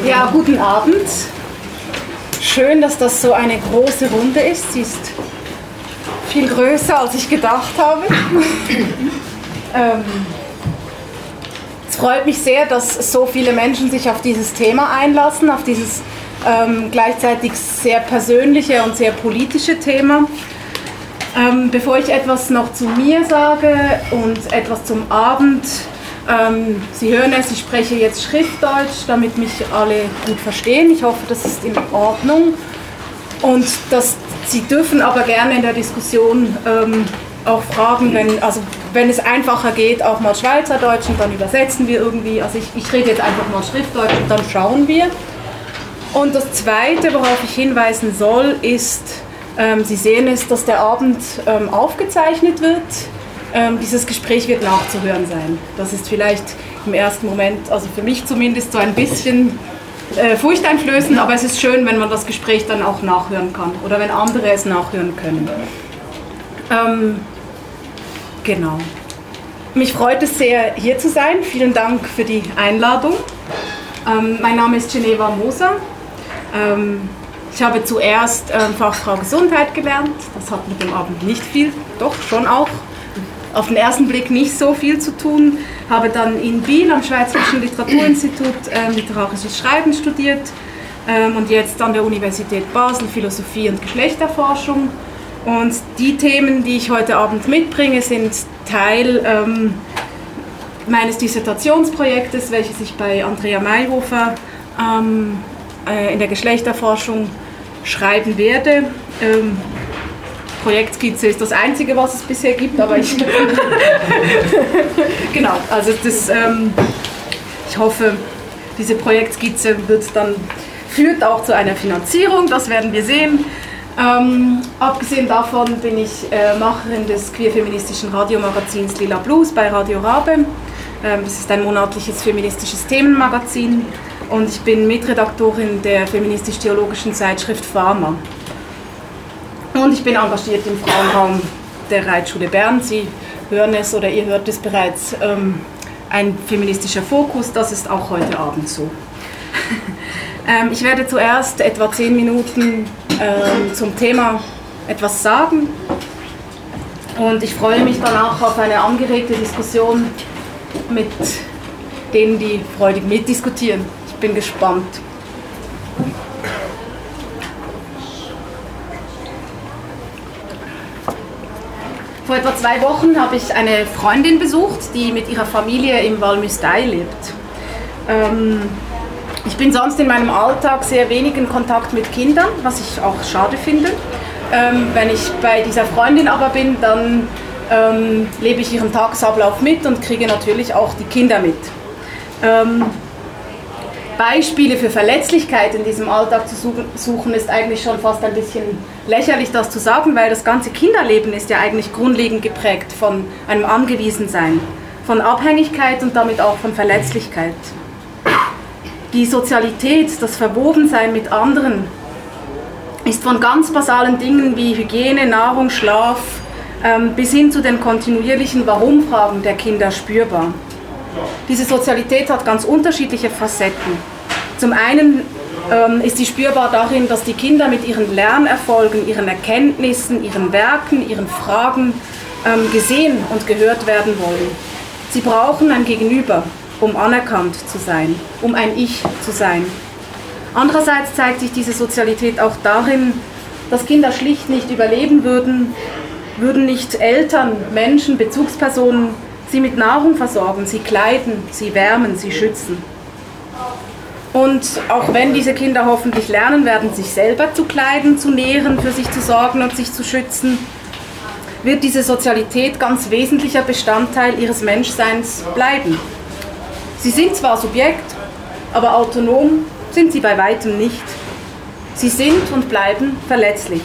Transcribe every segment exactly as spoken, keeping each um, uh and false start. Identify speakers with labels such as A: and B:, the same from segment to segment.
A: Ja, guten Abend. Schön, dass das so eine große Runde ist. Sie ist viel größer, als ich gedacht habe. ähm, es freut mich sehr, dass so viele Menschen sich auf dieses Thema einlassen, auf dieses ähm, gleichzeitig sehr persönliche und sehr politische Thema. Ähm, bevor ich etwas noch zu mir sage und etwas zum Abend, ähm, Sie hören es, ich spreche jetzt Schriftdeutsch, damit mich alle gut verstehen. Ich hoffe, das ist in Ordnung. Und das, Sie dürfen aber gerne in der Diskussion ähm, auch fragen, wenn, also wenn es einfacher geht, auch mal Schweizerdeutsch und dann übersetzen wir irgendwie. Also ich, ich rede jetzt einfach mal Schriftdeutsch und dann schauen wir. Und das Zweite, worauf ich hinweisen soll, ist, ähm, Sie sehen es, dass der Abend ähm, aufgezeichnet wird. Ähm, dieses Gespräch wird nachzuhören sein. Das ist vielleicht im ersten Moment, also für mich zumindest, so ein bisschen äh, furchteinflößend, aber es ist schön, wenn man das Gespräch dann auch nachhören kann oder wenn andere es nachhören können. Ähm, genau. Mich freut es sehr, hier zu sein. Vielen Dank für die Einladung. Ähm, mein Name ist Geneva Moser. Ähm, ich habe zuerst ähm, Fachfrau Gesundheit gelernt. Das hat mit dem Abend nicht viel, doch schon auch. Auf den ersten Blick nicht so viel zu tun. Habe dann in Biel am Schweizerischen Literaturinstitut äh, literarisches Schreiben studiert ähm, und jetzt an der Universität Basel Philosophie und Geschlechterforschung. Und die Themen, die ich heute Abend mitbringe, sind Teil ähm, meines Dissertationsprojektes, welches ich bei Andrea Mayhofer ähm, äh, in der Geschlechterforschung schreiben werde. Ähm, Projektskizze ist das Einzige, was es bisher gibt, aber ich... genau, also das, ähm, ich hoffe, diese Projektskizze wird dann, führt auch zu einer Finanzierung, das werden wir sehen. Ähm, abgesehen davon bin ich äh, Macherin des queer-feministischen Radiomagazins Lila Blues bei Radio Rabe. Ähm, das ist ein monatliches feministisches Themenmagazin und ich bin Mitredaktorin der feministisch-theologischen Zeitschrift Pharma. Und ich bin engagiert im Frauenraum der Reitschule Bern. Sie hören es oder ihr hört es bereits, ähm, ein feministischer Fokus, das ist auch heute Abend so. ähm, ich werde zuerst etwa zehn Minuten ähm, zum Thema etwas sagen und ich freue mich danach auf eine angeregte Diskussion mit denen, die freudig mitdiskutieren. Ich bin gespannt. Vor etwa zwei Wochen habe ich eine Freundin besucht, die mit ihrer Familie im Val Müstair lebt. Ähm, ich bin sonst in meinem Alltag sehr wenig in Kontakt mit Kindern, was ich auch schade finde. Ähm, wenn ich bei dieser Freundin aber bin, dann ähm, lebe ich ihren Tagesablauf mit und kriege natürlich auch die Kinder mit. Ähm, Beispiele für Verletzlichkeit in diesem Alltag zu suchen, ist eigentlich schon fast ein bisschen lächerlich, das zu sagen, weil das ganze Kinderleben ist ja eigentlich grundlegend geprägt von einem Angewiesensein, von Abhängigkeit und damit auch von Verletzlichkeit. Die Sozialität, das Verwobensein mit anderen, ist von ganz basalen Dingen wie Hygiene, Nahrung, Schlaf ähm, bis hin zu den kontinuierlichen Warum-Fragen der Kinder spürbar. Diese Sozialität hat ganz unterschiedliche Facetten. Zum einen ähm, ist sie spürbar darin, dass die Kinder mit ihren Lernerfolgen, ihren Erkenntnissen, ihren Werken, ihren Fragen ähm, gesehen und gehört werden wollen. Sie brauchen ein Gegenüber, um anerkannt zu sein, um ein Ich zu sein. Andererseits zeigt sich diese Sozialität auch darin, dass Kinder schlicht nicht überleben würden, würden nicht Eltern, Menschen, Bezugspersonen sie mit Nahrung versorgen, sie kleiden, sie wärmen, sie schützen. Und auch wenn diese Kinder hoffentlich lernen werden, sich selber zu kleiden, zu nähren, für sich zu sorgen und sich zu schützen, wird diese Sozialität ganz wesentlicher Bestandteil ihres Menschseins bleiben. Sie sind zwar Subjekt, aber autonom sind sie bei weitem nicht. Sie sind und bleiben verletzlich.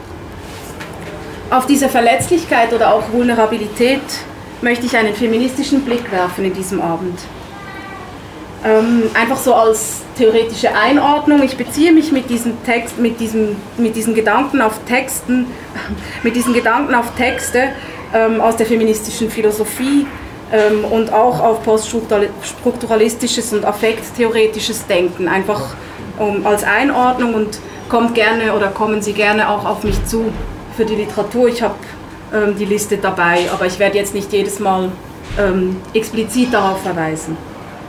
A: Auf diese Verletzlichkeit oder auch Vulnerabilität möchte ich einen feministischen Blick werfen in diesem Abend. Ähm, einfach so als theoretische Einordnung. Ich beziehe mich mit diesem Text, mit diesem, mit diesen Gedanken auf Texten, mit diesen Gedanken auf Texte ähm, aus der feministischen Philosophie, ähm, und auch auf poststrukturalistisches und affekttheoretisches Denken, einfach um, als Einordnung, und kommt gerne oder kommen Sie gerne auch auf mich zu für die Literatur. Ich habe ähm, die Liste dabei, aber ich werde jetzt nicht jedes Mal ähm, explizit darauf verweisen.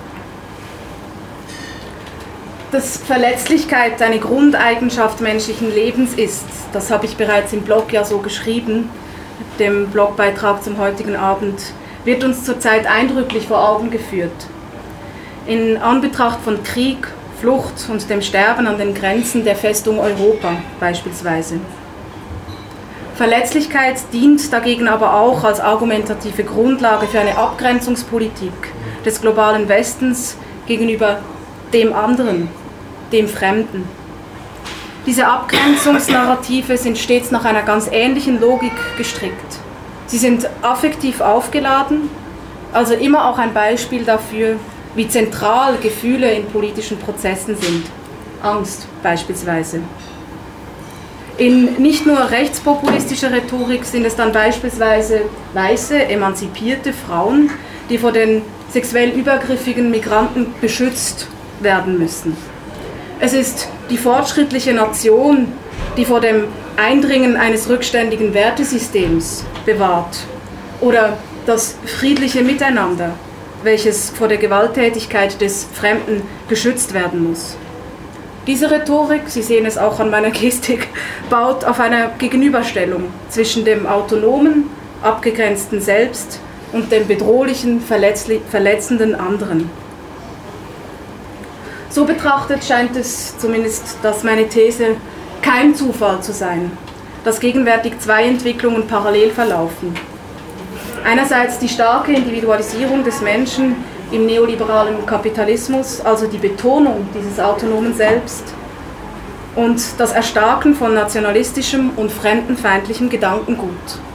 A: Dass Verletzlichkeit eine Grundeigenschaft menschlichen Lebens ist, das habe ich bereits im Blog ja so geschrieben, dem Blogbeitrag zum heutigen Abend, wird uns zurzeit eindrücklich vor Augen geführt. In Anbetracht von Krieg, Flucht und dem Sterben an den Grenzen der Festung Europa beispielsweise. Verletzlichkeit dient dagegen aber auch als argumentative Grundlage für eine Abgrenzungspolitik des globalen Westens gegenüber dem anderen, dem Fremden. Diese Abgrenzungsnarrative sind stets nach einer ganz ähnlichen Logik gestrickt. Sie sind affektiv aufgeladen, also immer auch ein Beispiel dafür, wie zentral Gefühle in politischen Prozessen sind. Angst beispielsweise. In nicht nur rechtspopulistischer Rhetorik sind es dann beispielsweise weiße, emanzipierte Frauen, die vor den sexuell übergriffigen Migranten beschützt werden müssen. Es ist die fortschrittliche Nation, die vor dem Eindringen eines rückständigen Wertesystems bewahrt, oder das friedliche Miteinander, welches vor der Gewalttätigkeit des Fremden geschützt werden muss. Diese Rhetorik, Sie sehen es auch an meiner Gestik, baut auf einer Gegenüberstellung zwischen dem autonomen, abgegrenzten Selbst und dem bedrohlichen, verletzenden anderen. So betrachtet scheint es, zumindest das meine These, kein Zufall zu sein, dass gegenwärtig zwei Entwicklungen parallel verlaufen. Einerseits die starke Individualisierung des Menschen im neoliberalen Kapitalismus, also die Betonung dieses autonomen Selbst, und das Erstarken von nationalistischem und fremdenfeindlichem Gedankengut.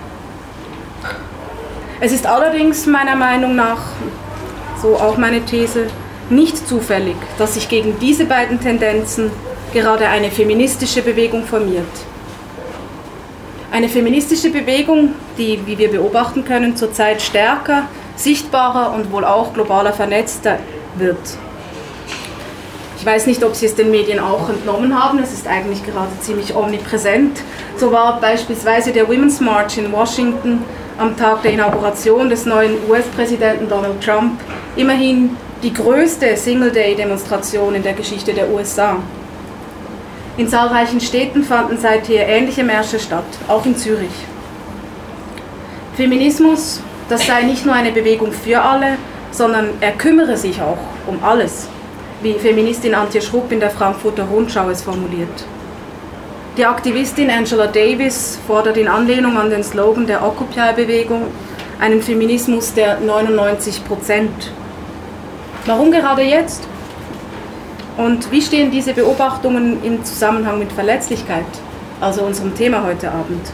A: Es ist allerdings meiner Meinung nach, so auch meine These, nicht zufällig, dass sich gegen diese beiden Tendenzen gerade eine feministische Bewegung formiert. Eine feministische Bewegung, die, wie wir beobachten können, zurzeit stärker, sichtbarer und wohl auch globaler vernetzter wird. Ich weiß nicht, ob Sie es den Medien auch entnommen haben, es ist eigentlich gerade ziemlich omnipräsent. So war beispielsweise der Women's March in Washington am Tag der Inauguration des neuen U S-Präsidenten Donald Trump immerhin die größte Single-Day-Demonstration in der Geschichte der U S A. In zahlreichen Städten fanden seither ähnliche Märsche statt, auch in Zürich. Feminismus, das sei nicht nur eine Bewegung für alle, sondern er kümmere sich auch um alles, wie Feministin Antje Schrupp in der Frankfurter Rundschau es formuliert. Die Aktivistin Angela Davis fordert in Anlehnung an den Slogan der Occupy-Bewegung einen Feminismus der neunundneunzig Prozent. Warum gerade jetzt? Und wie stehen diese Beobachtungen im Zusammenhang mit Verletzlichkeit, also unserem Thema heute Abend?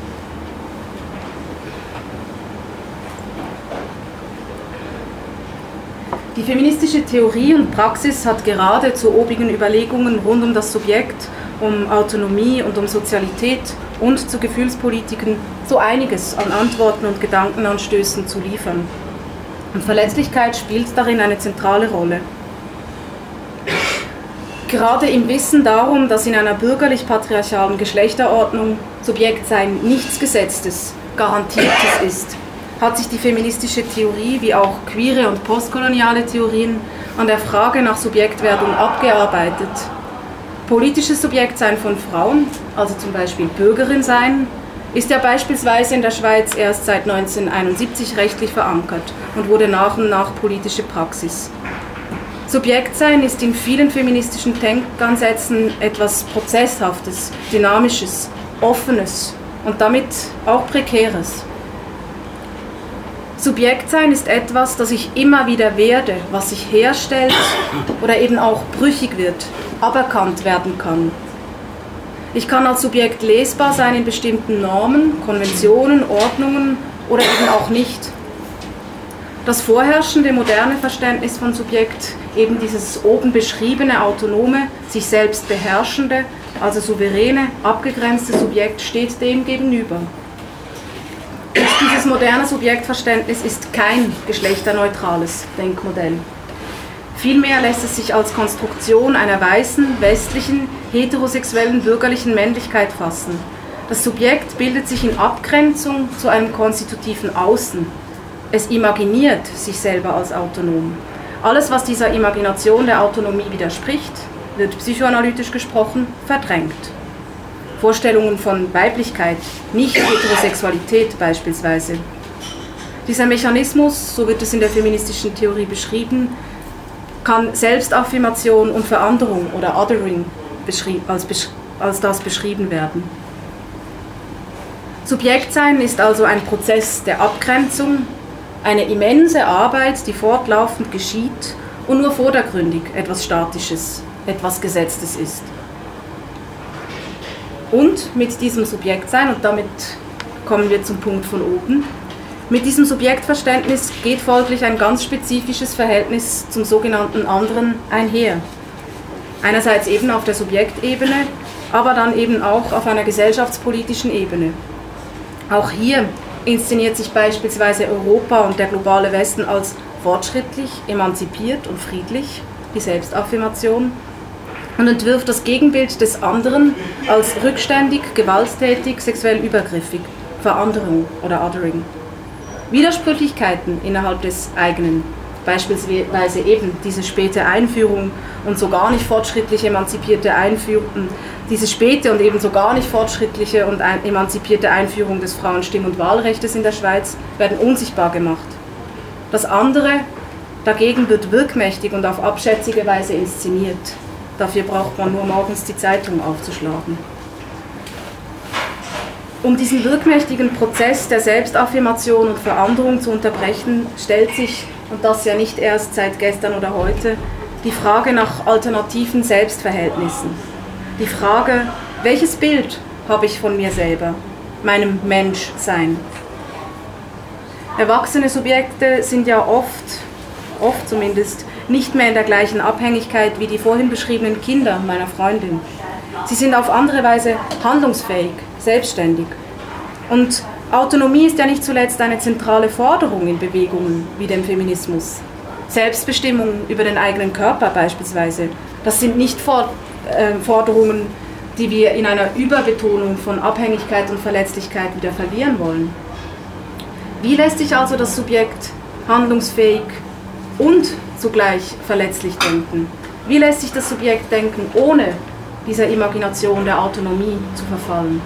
A: Die feministische Theorie und Praxis hat gerade zu obigen Überlegungen rund um das Subjekt, um Autonomie und um Sozialität und zu Gefühlspolitiken so einiges an Antworten und Gedankenanstößen zu liefern. Und Verletzlichkeit spielt darin eine zentrale Rolle. Gerade im Wissen darum, dass in einer bürgerlich-patriarchalen Geschlechterordnung Subjektsein nichts Gesetztes, Garantiertes ist, hat sich die feministische Theorie wie auch queere und postkoloniale Theorien an der Frage nach Subjektwerdung abgearbeitet. Politisches Subjektsein von Frauen, also zum Beispiel Bürgerin sein, ist ja beispielsweise in der Schweiz erst seit neunzehnhunderteinundsiebzig rechtlich verankert und wurde nach und nach politische Praxis. Subjektsein ist in vielen feministischen Denkansätzen etwas Prozesshaftes, Dynamisches, Offenes und damit auch Prekäres. Subjektsein ist etwas, das ich immer wieder werde, was sich herstellt oder eben auch brüchig wird, aberkannt werden kann. Ich kann als Subjekt lesbar sein in bestimmten Normen, Konventionen, Ordnungen oder eben auch nicht. Das vorherrschende moderne Verständnis von Subjekt, eben dieses oben beschriebene, autonome, sich selbst beherrschende, also souveräne, abgegrenzte Subjekt, steht dem gegenüber. Und dieses moderne Subjektverständnis ist kein geschlechterneutrales Denkmodell. Vielmehr lässt es sich als Konstruktion einer weißen, westlichen, heterosexuellen, bürgerlichen Männlichkeit fassen. Das Subjekt bildet sich in Abgrenzung zu einem konstitutiven Außen. Es imaginiert sich selber als autonom. Alles, was dieser Imagination der Autonomie widerspricht, wird psychoanalytisch gesprochen verdrängt. Vorstellungen von Weiblichkeit, Nicht-Heterosexualität beispielsweise. Dieser Mechanismus, so wird es in der feministischen Theorie beschrieben, kann Selbstaffirmation und Veränderung oder Othering als, als das beschrieben werden. Subjektsein ist also ein Prozess der Abgrenzung, eine immense Arbeit, die fortlaufend geschieht und nur vordergründig etwas Statisches, etwas Gesetztes ist. Und mit diesem Subjektsein, und damit kommen wir zum Punkt von oben, mit diesem Subjektverständnis geht folglich ein ganz spezifisches Verhältnis zum sogenannten anderen einher. Einerseits eben auf der Subjektebene, aber dann eben auch auf einer gesellschaftspolitischen Ebene. Auch hier inszeniert sich beispielsweise Europa und der globale Westen als fortschrittlich, emanzipiert und friedlich, die Selbstaffirmation, und entwirft das Gegenbild des anderen als rückständig, gewalttätig, sexuell übergriffig, Veränderung oder Othering. Widersprüchlichkeiten innerhalb des eigenen, beispielsweise eben diese späte Einführung und so gar nicht fortschrittliche emanzipierte Einführung, diese späte und eben so gar nicht fortschrittliche und ein, emanzipierte Einführung des Frauenstimm- und Wahlrechts in der Schweiz werden unsichtbar gemacht. Das andere dagegen wird wirkmächtig und auf abschätzige Weise inszeniert. Dafür braucht man nur morgens die Zeitung aufzuschlagen. Um diesen wirkmächtigen Prozess der Selbstaffirmation und Veränderung zu unterbrechen, stellt sich, und das ja nicht erst seit gestern oder heute, die Frage nach alternativen Selbstverhältnissen. Die Frage, welches Bild habe ich von mir selber, meinem Menschsein? Erwachsene Subjekte sind ja oft, oft zumindest, nicht mehr in der gleichen Abhängigkeit wie die vorhin beschriebenen Kinder meiner Freundin. Sie sind auf andere Weise handlungsfähig, selbstständig. Und Autonomie ist ja nicht zuletzt eine zentrale Forderung in Bewegungen wie dem Feminismus. Selbstbestimmung über den eigenen Körper beispielsweise, das sind nicht For- äh, Forderungen, die wir in einer Überbetonung von Abhängigkeit und Verletzlichkeit wieder verlieren wollen. Wie lässt sich also das Subjekt handlungsfähig und zugleich verletzlich denken? Wie lässt sich das Subjekt denken, ohne dieser Imagination der Autonomie zu verfallen?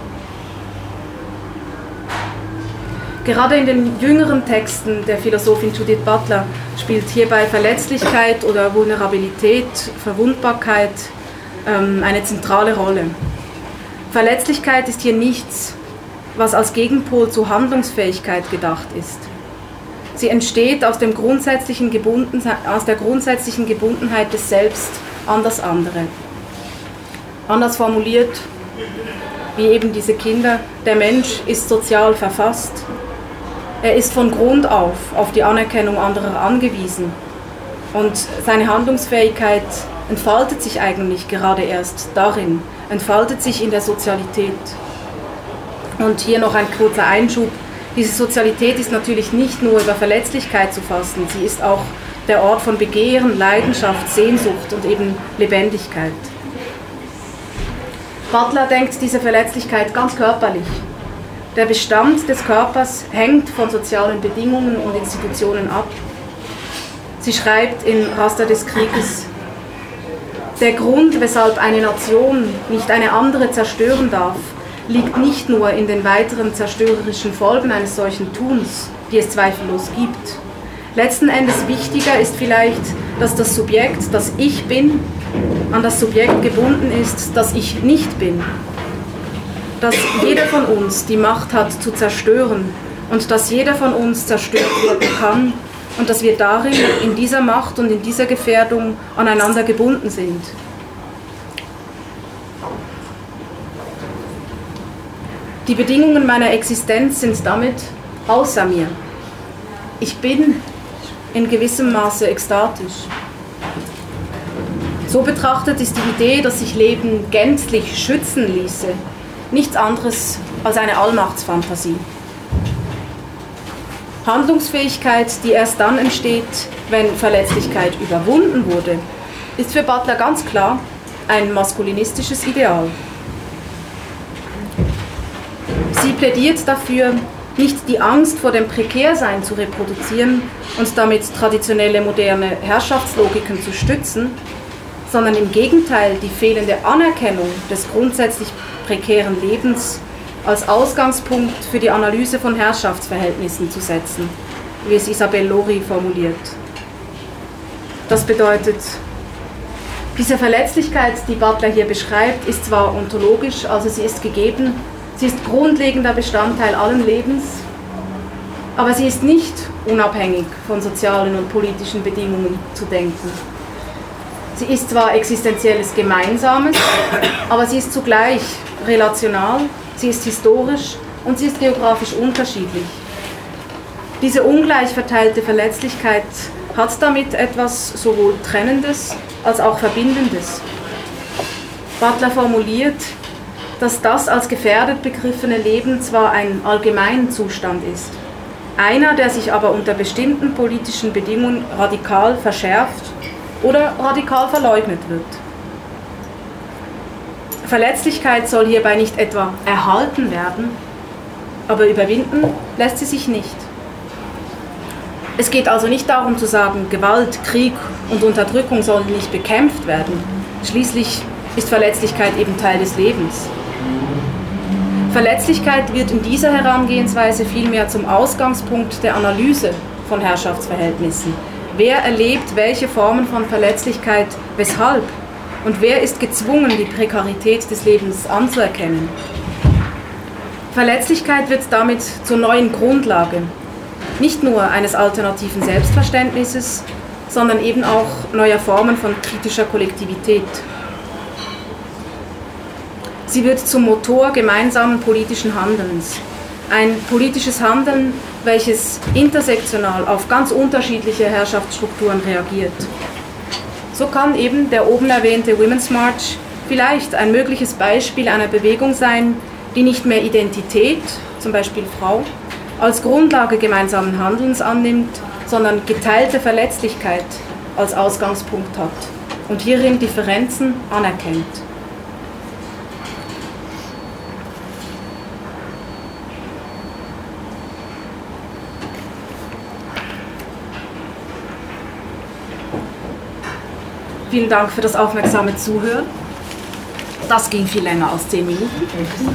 A: Gerade in den jüngeren Texten der Philosophin Judith Butler spielt hierbei Verletzlichkeit oder Vulnerabilität, Verwundbarkeit ähm, eine zentrale Rolle. Verletzlichkeit ist hier nichts, was als Gegenpol zu Handlungsfähigkeit gedacht ist. Sie entsteht aus, dem grundsätzlichen Gebundenheit, aus der grundsätzlichen Gebundenheit des Selbst an das andere. Anders formuliert, wie eben diese Kinder, der Mensch ist sozial verfasst. Er ist von Grund auf auf die Anerkennung anderer angewiesen. Und seine Handlungsfähigkeit entfaltet sich eigentlich gerade erst darin, entfaltet sich in der Sozialität. Und hier noch ein kurzer Einschub. Diese Sozialität ist natürlich nicht nur über Verletzlichkeit zu fassen, sie ist auch der Ort von Begehren, Leidenschaft, Sehnsucht und eben Lebendigkeit. Butler denkt diese Verletzlichkeit ganz körperlich. Der Bestand des Körpers hängt von sozialen Bedingungen und Institutionen ab. Sie schreibt in Raster des Krieges: Der Grund, weshalb eine Nation nicht eine andere zerstören darf, liegt nicht nur in den weiteren zerstörerischen Folgen eines solchen Tuns, die es zweifellos gibt. Letzten Endes wichtiger ist vielleicht, dass das Subjekt, das ich bin, an das Subjekt gebunden ist, das ich nicht bin. Dass jeder von uns die Macht hat zu zerstören und dass jeder von uns zerstört werden kann und dass wir darin, in dieser Macht und in dieser Gefährdung aneinander gebunden sind. Die Bedingungen meiner Existenz sind damit außer mir. Ich bin in gewissem Maße ekstatisch. So betrachtet ist die Idee, dass sich Leben gänzlich schützen ließe, nichts anderes als eine Allmachtsfantasie. Handlungsfähigkeit, die erst dann entsteht, wenn Verletzlichkeit überwunden wurde, ist für Butler ganz klar ein maskulinistisches Ideal. Sie plädiert dafür, nicht die Angst vor dem Prekärsein zu reproduzieren und damit traditionelle moderne Herrschaftslogiken zu stützen, sondern im Gegenteil die fehlende Anerkennung des grundsätzlich prekären Lebens als Ausgangspunkt für die Analyse von Herrschaftsverhältnissen zu setzen, wie es Isabelle Laurie formuliert. Das bedeutet, diese Verletzlichkeit, die Butler hier beschreibt, ist zwar ontologisch, also sie ist gegeben, sie ist grundlegender Bestandteil allen Lebens, aber sie ist nicht unabhängig von sozialen und politischen Bedingungen zu denken. Sie ist zwar existenzielles Gemeinsames, aber sie ist zugleich relational, sie ist historisch und sie ist geografisch unterschiedlich. Diese ungleich verteilte Verletzlichkeit hat damit etwas sowohl Trennendes als auch Verbindendes. Butler formuliert, dass das als gefährdet begriffene Leben zwar ein Allgemeinzustand ist, einer, der sich aber unter bestimmten politischen Bedingungen radikal verschärft oder radikal verleugnet wird. Verletzlichkeit soll hierbei nicht etwa erhalten werden, aber überwinden lässt sie sich nicht. Es geht also nicht darum zu sagen, Gewalt, Krieg und Unterdrückung sollen nicht bekämpft werden. Schließlich ist Verletzlichkeit eben Teil des Lebens. Verletzlichkeit wird in dieser Herangehensweise vielmehr zum Ausgangspunkt der Analyse von Herrschaftsverhältnissen. Wer erlebt welche Formen von Verletzlichkeit, weshalb? Und wer ist gezwungen, die Prekarität des Lebens anzuerkennen? Verletzlichkeit wird damit zur neuen Grundlage, nicht nur eines alternativen Selbstverständnisses, sondern eben auch neuer Formen von kritischer Kollektivität. Sie wird zum Motor gemeinsamen politischen Handelns. Ein politisches Handeln, welches intersektional auf ganz unterschiedliche Herrschaftsstrukturen reagiert. So kann eben der oben erwähnte Women's March vielleicht ein mögliches Beispiel einer Bewegung sein, die nicht mehr Identität, zum Beispiel Frau, als Grundlage gemeinsamen Handelns annimmt, sondern geteilte Verletzlichkeit als Ausgangspunkt hat und hierin Differenzen anerkennt. Vielen Dank für das aufmerksame Zuhören. Das ging viel länger als zehn Minuten.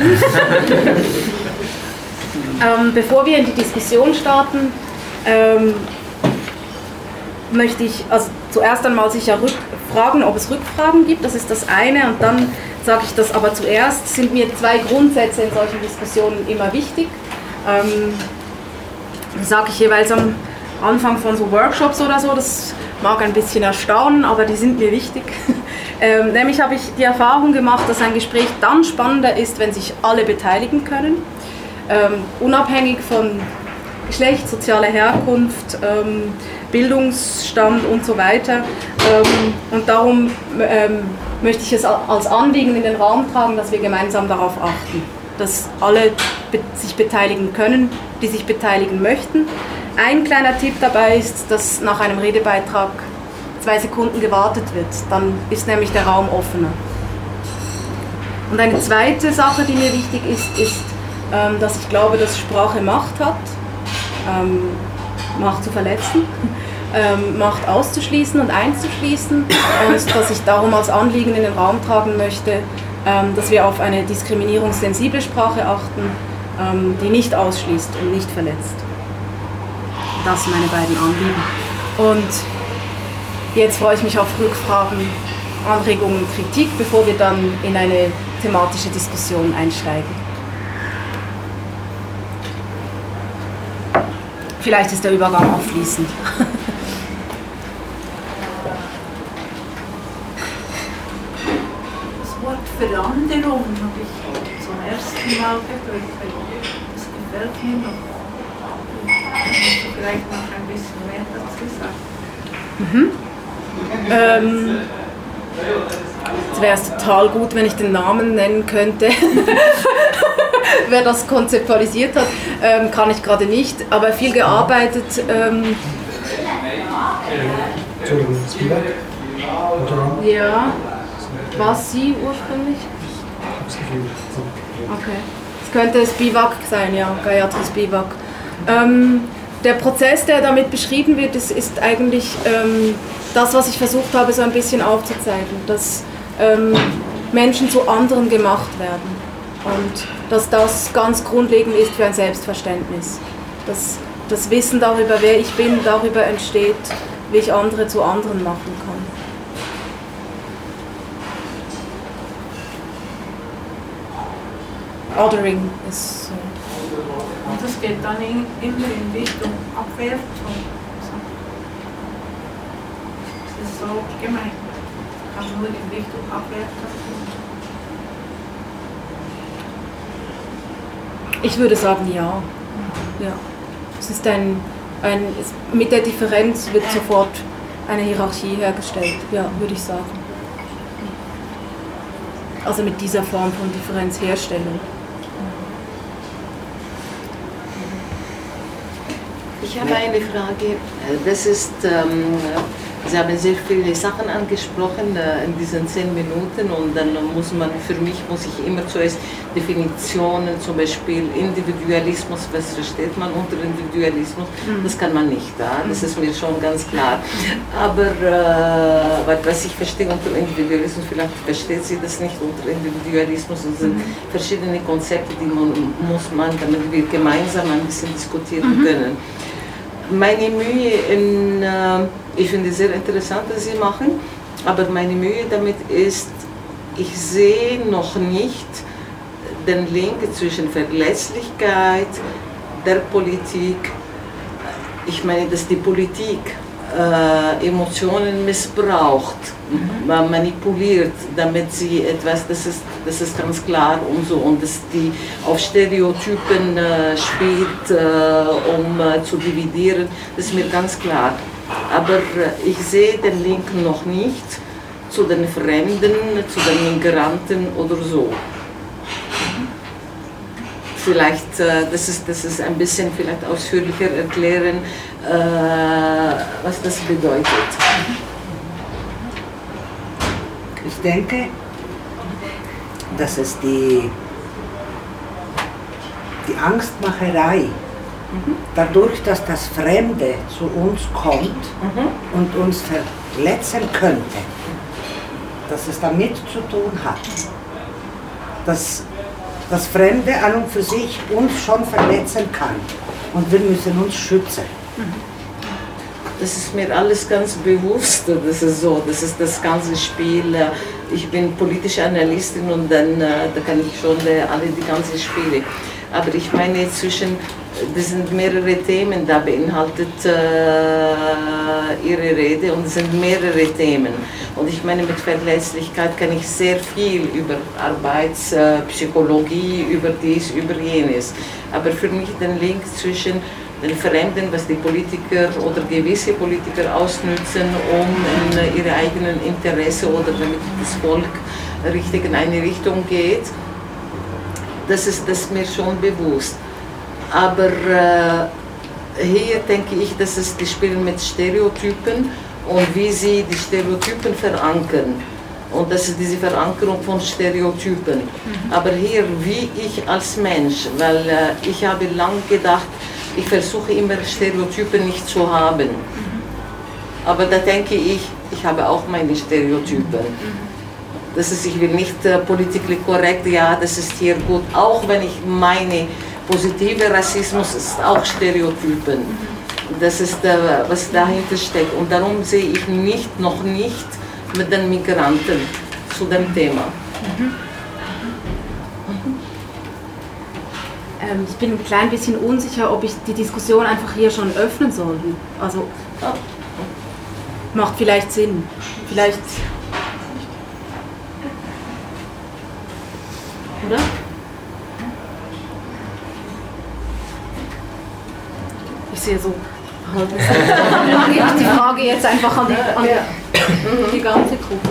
A: ähm, bevor wir in die Diskussion starten, ähm, möchte ich also zuerst einmal sicher fragen, ob es Rückfragen gibt. Das ist das eine. Und dann sage ich das aber zuerst, sind mir zwei Grundsätze in solchen Diskussionen immer wichtig. Ähm, das sage ich jeweils am Anfang von so Workshops oder so. Das mag ein bisschen erstaunen, aber die sind mir wichtig. Ähm, nämlich habe ich die Erfahrung gemacht, dass ein Gespräch dann spannender ist, wenn sich alle beteiligen können, ähm, unabhängig von Geschlecht, sozialer Herkunft, ähm, Bildungsstand und so weiter. Ähm, und darum ähm, möchte ich es als Anliegen in den Raum tragen, dass wir gemeinsam darauf achten, dass alle be- sich beteiligen können, die sich beteiligen möchten. Ein kleiner Tipp dabei ist, dass nach einem Redebeitrag zwei Sekunden gewartet wird. Dann ist nämlich der Raum offener. Und eine zweite Sache, die mir wichtig ist, ist, ähm, dass ich glaube, dass Sprache Macht hat, ähm, Macht zu verletzen, ähm, Macht auszuschließen und einzuschließen. Und dass ich darum als Anliegen in den Raum tragen möchte, ähm, dass wir auf eine diskriminierungssensible Sprache achten, ähm, die nicht ausschließt und nicht verletzt. Das sind meine beiden Anliegen. Und jetzt freue ich mich auf Rückfragen, Anregungen, Kritik, bevor wir dann in eine thematische Diskussion einsteigen. Vielleicht ist der Übergang auch fließend.
B: Das Wort Veränderung habe ich zum ersten Mal gehört. Das gefällt mir noch. Kannst du vielleicht noch ein bisschen mehr dazu sagen?
A: Mhm. Ähm, es wäre total gut, wenn ich den Namen nennen könnte. wer das konzeptualisiert hat, ähm, kann ich gerade nicht, aber viel gearbeitet. Ähm,
C: Entschuldigung, Spivak?
A: ja, war sie ursprünglich? Okay, es könnte Spivak sein, ja, Gayatri Spivak. Ähm, der Prozess, der damit beschrieben wird, ist, ist eigentlich ähm, das, was ich versucht habe, so ein bisschen aufzuzeigen, dass ähm, Menschen zu anderen gemacht werden und dass das ganz grundlegend ist für ein Selbstverständnis. Dass das Wissen darüber, wer ich bin, darüber entsteht, wie ich andere zu anderen machen kann. Othering ist so.
B: Und das geht dann in, immer in Richtung Abwertung. Das ist so gemeint. Kann nur in Richtung Abwertung gehen.
A: Ich würde sagen, ja. Ja. Es ist ein, ein es, mit der Differenz wird sofort eine Hierarchie hergestellt, ja, würde ich sagen. Also mit dieser Form von Differenzherstellung.
D: Ich habe eine Frage. Das ist, ähm, Sie haben sehr viele Sachen angesprochen äh, in diesen zehn Minuten und dann muss man, für mich muss ich immer zuerst Definitionen, zum Beispiel Individualismus, was versteht man unter Individualismus, mhm. das kann man nicht, ja? Das ist mir schon ganz klar. Aber äh, was ich verstehe unter Individualismus, vielleicht versteht sie das nicht unter Individualismus, das sind mhm. verschiedene Konzepte, die man, muss man, damit wir gemeinsam ein bisschen diskutieren mhm. können. Meine Mühe, in, äh, ich finde es sehr interessant, was Sie machen, aber meine Mühe damit ist, ich sehe noch nicht den Link zwischen Verlässlichkeit der Politik, ich meine, dass die Politik äh, Emotionen missbraucht, mhm. manipuliert, damit sie etwas, das ist, das ist ganz klar und so, und dass die auf Stereotypen äh, spielt, äh, um äh, zu dividieren, das ist mir ganz klar. Aber äh, ich sehe den Link noch nicht zu den Fremden, zu den Migranten oder so. Vielleicht, äh, das ist, das ist ein bisschen vielleicht ausführlicher erklären, äh, was das bedeutet.
E: Ich denke, dass es die, die Angstmacherei, mhm. dadurch, dass das Fremde zu uns kommt mhm. und uns verletzen könnte, dass es damit zu tun hat, dass das Fremde an und für sich uns schon verletzen kann und wir müssen uns schützen.
D: Das ist mir alles ganz bewusst, das ist so, das ist das ganze Spiel. Ich bin politische Analystin und dann da kann ich schon alle die ganzen Spiele. Aber ich meine, zwischen, das sind mehrere Themen, da beinhaltet äh, Ihre Rede und es sind mehrere Themen. Und ich meine, mit Verlässlichkeit kann ich sehr viel über Arbeitspsychologie, über dies, über jenes. Aber für mich den Link zwischen den Fremden, was die Politiker oder gewisse Politiker ausnutzen, um in ihre eigenen Interessen oder damit das Volk richtig in eine Richtung geht, das ist das mir schon bewusst. Aber äh, hier denke ich, dass es die spielen mit Stereotypen und wie sie die Stereotypen verankern. Und das ist diese Verankerung von Stereotypen. Mhm. Aber hier, wie ich als Mensch, weil äh, ich habe lange gedacht, ich versuche immer Stereotypen nicht zu haben. Mhm. Aber da denke ich, ich habe auch meine Stereotypen. Mhm. Das ist, ich will nicht äh, politisch korrekt, ja, das ist hier gut, auch wenn ich meine, positive Rassismus ist auch Stereotypen. Das ist, äh, was dahinter steckt. Und darum sehe ich nicht, noch nicht mit den Migranten zu dem Thema.
A: Mhm. Mhm. Ähm, ich bin ein klein bisschen unsicher, ob ich die Diskussion einfach hier schon öffnen soll. Also,
D: ja.
A: Macht vielleicht Sinn. Vielleicht. Oder? Ich sehe so. Halt. Dann gebe ich die Frage jetzt einfach an die, an die, die ganze Gruppe.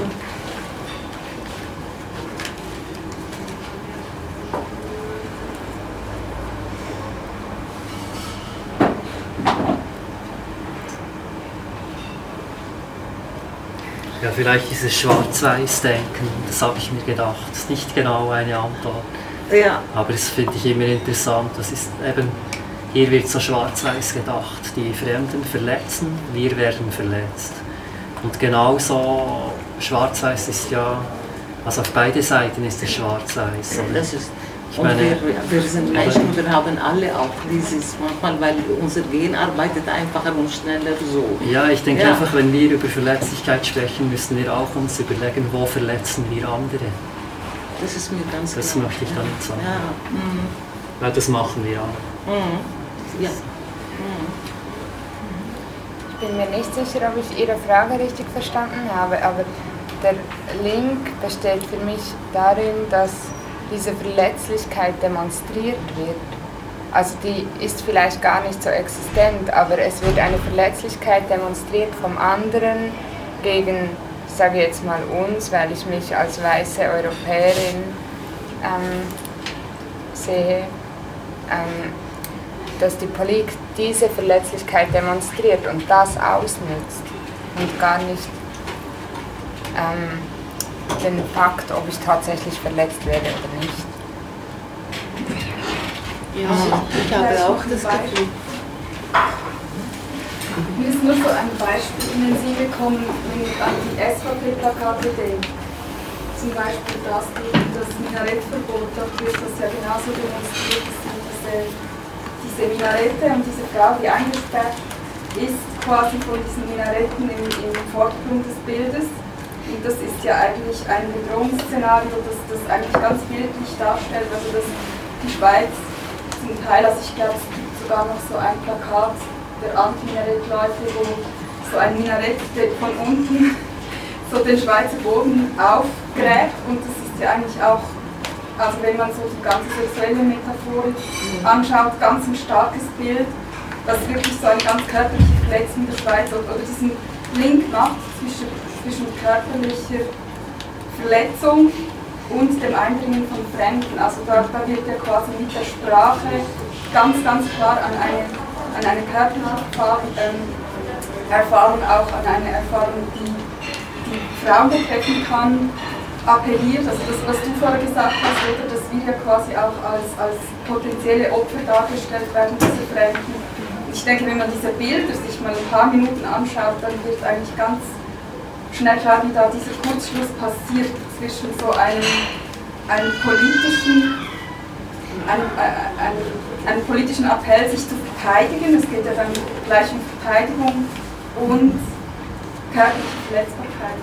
C: Ja, vielleicht dieses Schwarz-Weiß-Denken, das habe ich mir gedacht. Das ist nicht genau eine Antwort.
D: Ja.
C: Aber das finde ich immer interessant. Das ist eben, hier wird so schwarz-weiß gedacht. Die Fremden verletzen, wir werden verletzt. Und genauso schwarz-weiß ist ja, also auf beide Seiten ist es schwarz-weiß.
D: Das ist,
C: ich
D: und
C: meine,
D: wir, wir sind Menschen, wir haben alle auch dieses manchmal, weil unser Gehirn arbeitet einfacher und schneller so.
C: Ja, ich denke
D: ja.
C: einfach, wenn wir über Verletzlichkeit sprechen, müssen wir auch uns überlegen, wo verletzen wir andere.
D: Das ist mir ganz
C: Das
D: klar.
C: möchte ich damit sagen.
D: Ja. Mhm.
C: Weil das machen wir auch.
D: Mhm. Ja. Mhm.
F: Ich bin mir nicht sicher, ob ich Ihre Frage richtig verstanden habe, aber der Link besteht für mich darin, dass diese Verletzlichkeit demonstriert wird. Also die ist vielleicht gar nicht so existent, aber es wird eine Verletzlichkeit demonstriert vom anderen gegen, ich sage jetzt mal uns, weil ich mich als weiße Europäerin ähm, sehe, ähm, dass die Politik diese Verletzlichkeit demonstriert und das ausnutzt und gar nicht ähm, den Fakt, ob ich tatsächlich verletzt werde oder nicht.
D: Ja, ich habe auch das Gefühl.
A: Mir ist nur so ein Beispiel in den Sinn gekommen, wenn ich an die S V P-Plakate denke. Zum Beispiel das, das Minarettverbot, da wird das ja genauso demonstriert, das sind diese, diese Minarette und diese Frau, die eingesperrt ist, quasi von diesen Minaretten im, im Vordergrund des Bildes. Und das ist ja eigentlich ein Bedrohungsszenario, das das eigentlich ganz bildlich darstellt, also dass die Schweiz zum Teil, also ich glaube, es gibt sogar noch so ein Plakat der Anti-Minarett-Leute, wo so ein Minarett von unten so den Schweizer Boden aufgräbt und das ist ja eigentlich auch, also wenn man so die ganze sexuelle Metaphorik anschaut, ganz ein starkes Bild, das wirklich so eine ganz körperliche Verletzung der Schweiz oder, oder diesen Link macht zwischen, zwischen körperlicher Verletzung und dem Eindringen von Fremden. Also da, da wird ja quasi mit der Sprache ganz, ganz klar an eine, an eine körperliche Erfahrung, ähm, Erfahrung, auch an eine Erfahrung, die die Frauen betreffen kann, appelliert. Also das, was du vorher gesagt hast, oder, dass wir ja quasi auch als, als potenzielle Opfer dargestellt werden, diese Fremden. Und ich denke, wenn man diese Bilder sich mal ein paar Minuten anschaut, dann wird eigentlich ganz schnell klar, wie da dieser Kurzschluss passiert zwischen so einem, einem politischen, einem, einem, einem politischen Appell, sich zu verteidigen, es geht ja dann gleich um Verteidigung, und körperliche Verletzbarkeit.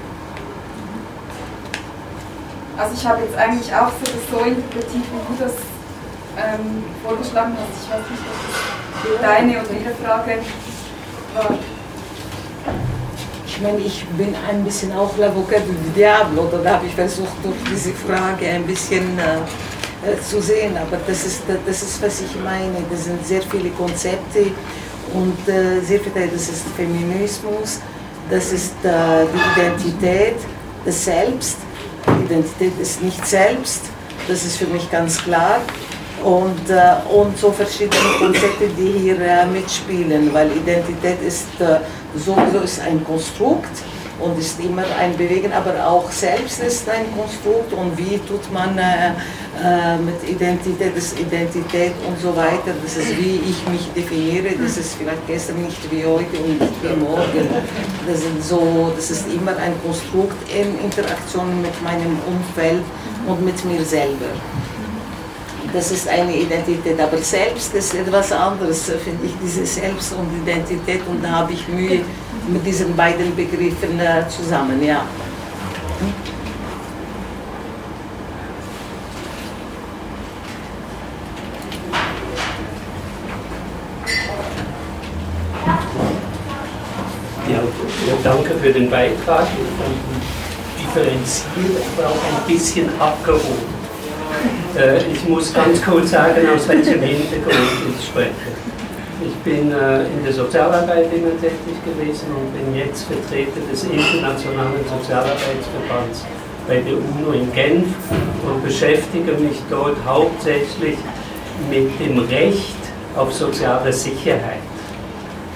A: Also ich habe jetzt eigentlich auch so das so interpretiert, wie du das ähm, vorgeschlagen hast. Ich weiß nicht, ob das deine oder ihre Frage war.
D: Ich meine, ich bin ein bisschen auch l'avocat du diable, oder da habe ich versucht, durch diese Frage ein bisschen äh, zu sehen, aber das ist, das ist, was ich meine. Das sind sehr viele Konzepte und äh, sehr viele, das ist Feminismus, das ist äh, die Identität, das Selbst. Identität ist nicht Selbst, das ist für mich ganz klar. Und, äh, und so verschiedene Konzepte, die hier äh, mitspielen, weil Identität ist äh, sowieso ist ein Konstrukt und ist immer ein Bewegen, aber auch Selbst ist ein Konstrukt und wie tut man äh, äh, mit Identität, das Identität und so weiter, das ist wie ich mich definiere, das ist vielleicht gestern nicht wie heute und nicht wie morgen. Das, sind so, das ist immer ein Konstrukt in Interaktion mit meinem Umfeld und mit mir selber. Das ist eine Identität, aber Selbst ist etwas anderes, finde ich, diese Selbst und Identität, und da habe ich Mühe mit diesen beiden Begriffen äh, zusammen, ja.
G: Ja, danke für den Beitrag. Differenziert, aber auch ein bisschen abgehoben. Ich muss ganz kurz sagen, aus welchem Hintergrund ich spreche. Ich bin in der Sozialarbeit immer tätig gewesen und bin jetzt Vertreter des Internationalen Sozialarbeitsverbands bei der UNO in Genf und beschäftige mich dort hauptsächlich mit dem Recht auf soziale Sicherheit.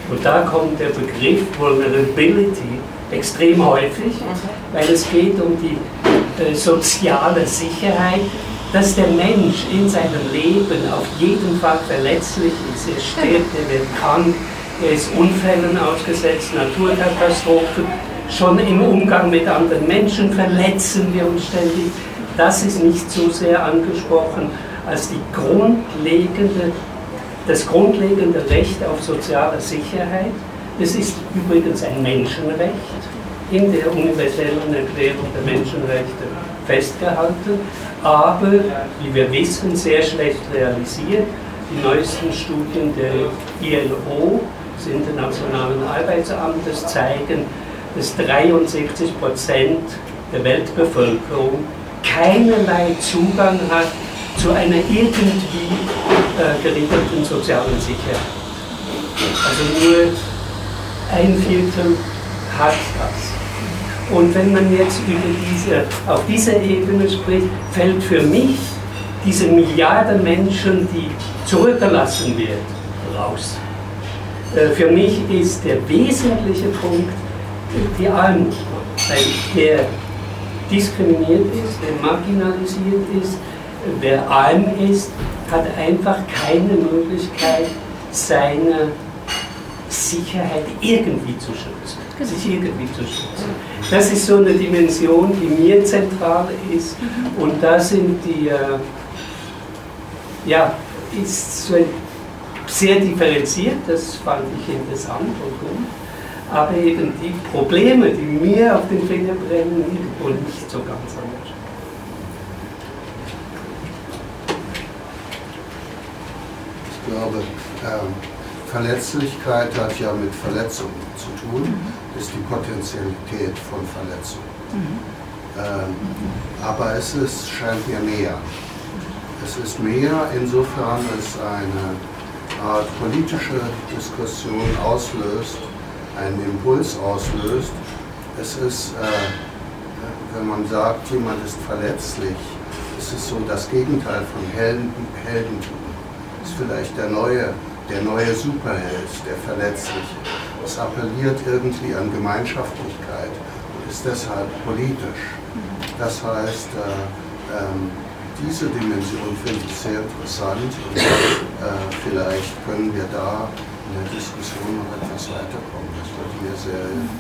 G: Und da kommt der Begriff Vulnerability extrem häufig, weil es geht um die äh, soziale Sicherheit, dass der Mensch in seinem Leben auf jeden Fall verletzlich ist. Er stirbt, er wird krank, er ist Unfällen ausgesetzt, Naturkatastrophen. Schon im Umgang mit anderen Menschen verletzen wir uns ständig. Das ist nicht so sehr angesprochen als die grundlegende, das grundlegende Recht auf soziale Sicherheit. Es ist übrigens ein Menschenrecht, in der universellen Erklärung der Menschenrechte festgehalten, aber, wie wir wissen, sehr schlecht realisiert. Die neuesten Studien der I L O, des Internationalen Arbeitsamtes, zeigen, dass dreiundsiebzig Prozent der Weltbevölkerung keinerlei Zugang hat zu einer irgendwie äh, geregelten sozialen Sicherheit. Also nur ein Viertel hat das. Und wenn man jetzt über diese, auf dieser Ebene spricht, fällt für mich diese Milliarde Menschen, die zurückgelassen wird, raus. Äh, für mich ist der wesentliche Punkt die Armut, weil der diskriminiert ist, der marginalisiert ist, wer arm ist, hat einfach keine Möglichkeit, seine Sicherheit irgendwie zu schützen, sich irgendwie zu schützen. Das ist so eine Dimension, die mir zentral ist, und da sind die, äh, ja, ist so sehr differenziert, das fand ich interessant und gut. Aber eben die Probleme, die mir auf den Finger brennen, irgendwo nicht so ganz anders.
H: Ich glaube, ähm, Verletzlichkeit hat ja mit Verletzungen zu tun, mhm. ist die Potentialität von Verletzungen. Mhm. Ähm, aber es ist, scheint mir mehr. Es ist mehr, insofern es eine Art politische Diskussion auslöst, einen Impuls auslöst. Es ist, äh, wenn man sagt, jemand ist verletzlich, es ist so das Gegenteil von Helden, Heldentum. Es ist vielleicht der neue, der neue Superheld, der Verletzliche. Es appelliert irgendwie an Gemeinschaftlichkeit und ist deshalb politisch. Das heißt, äh, ähm, diese Dimension finde ich sehr interessant, und äh, vielleicht können wir da in der Diskussion noch etwas weiterkommen. Das würde mir sehr helfen.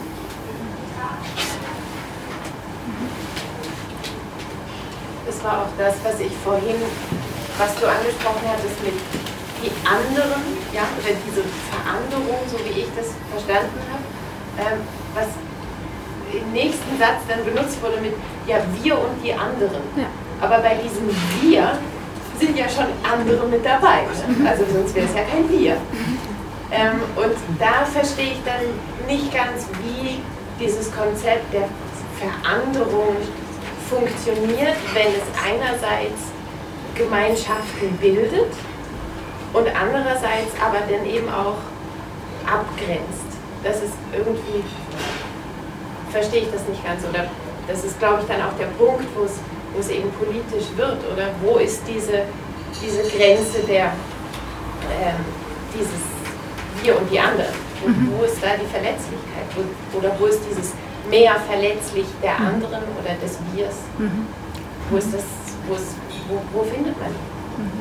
I: Das war auch das, was ich vorhin, was du angesprochen hattest mit die anderen, ja, oder diese Veränderung, so wie ich das verstanden habe, ähm, was im nächsten Satz dann benutzt wurde mit, ja, wir und die anderen. Ja. Aber bei diesem Wir sind ja schon andere mit dabei. Ne? Also sonst wäre es ja kein Wir. Ähm, und da verstehe ich dann nicht ganz, wie dieses Konzept der Veränderung funktioniert, wenn es einerseits Gemeinschaften bildet und andererseits aber dann eben auch abgrenzt. Das ist irgendwie, verstehe ich das nicht ganz, oder das ist, glaube ich, dann auch der Punkt, wo es, wo es eben politisch wird, oder wo ist diese, diese Grenze der, ähm, dieses Wir und die anderen, und mhm. wo ist da die Verletzlichkeit, wo, oder wo ist dieses mehr verletzlich der anderen oder des Wirs, mhm. wo ist das, wo, ist, wo, wo findet man die?
A: Mhm.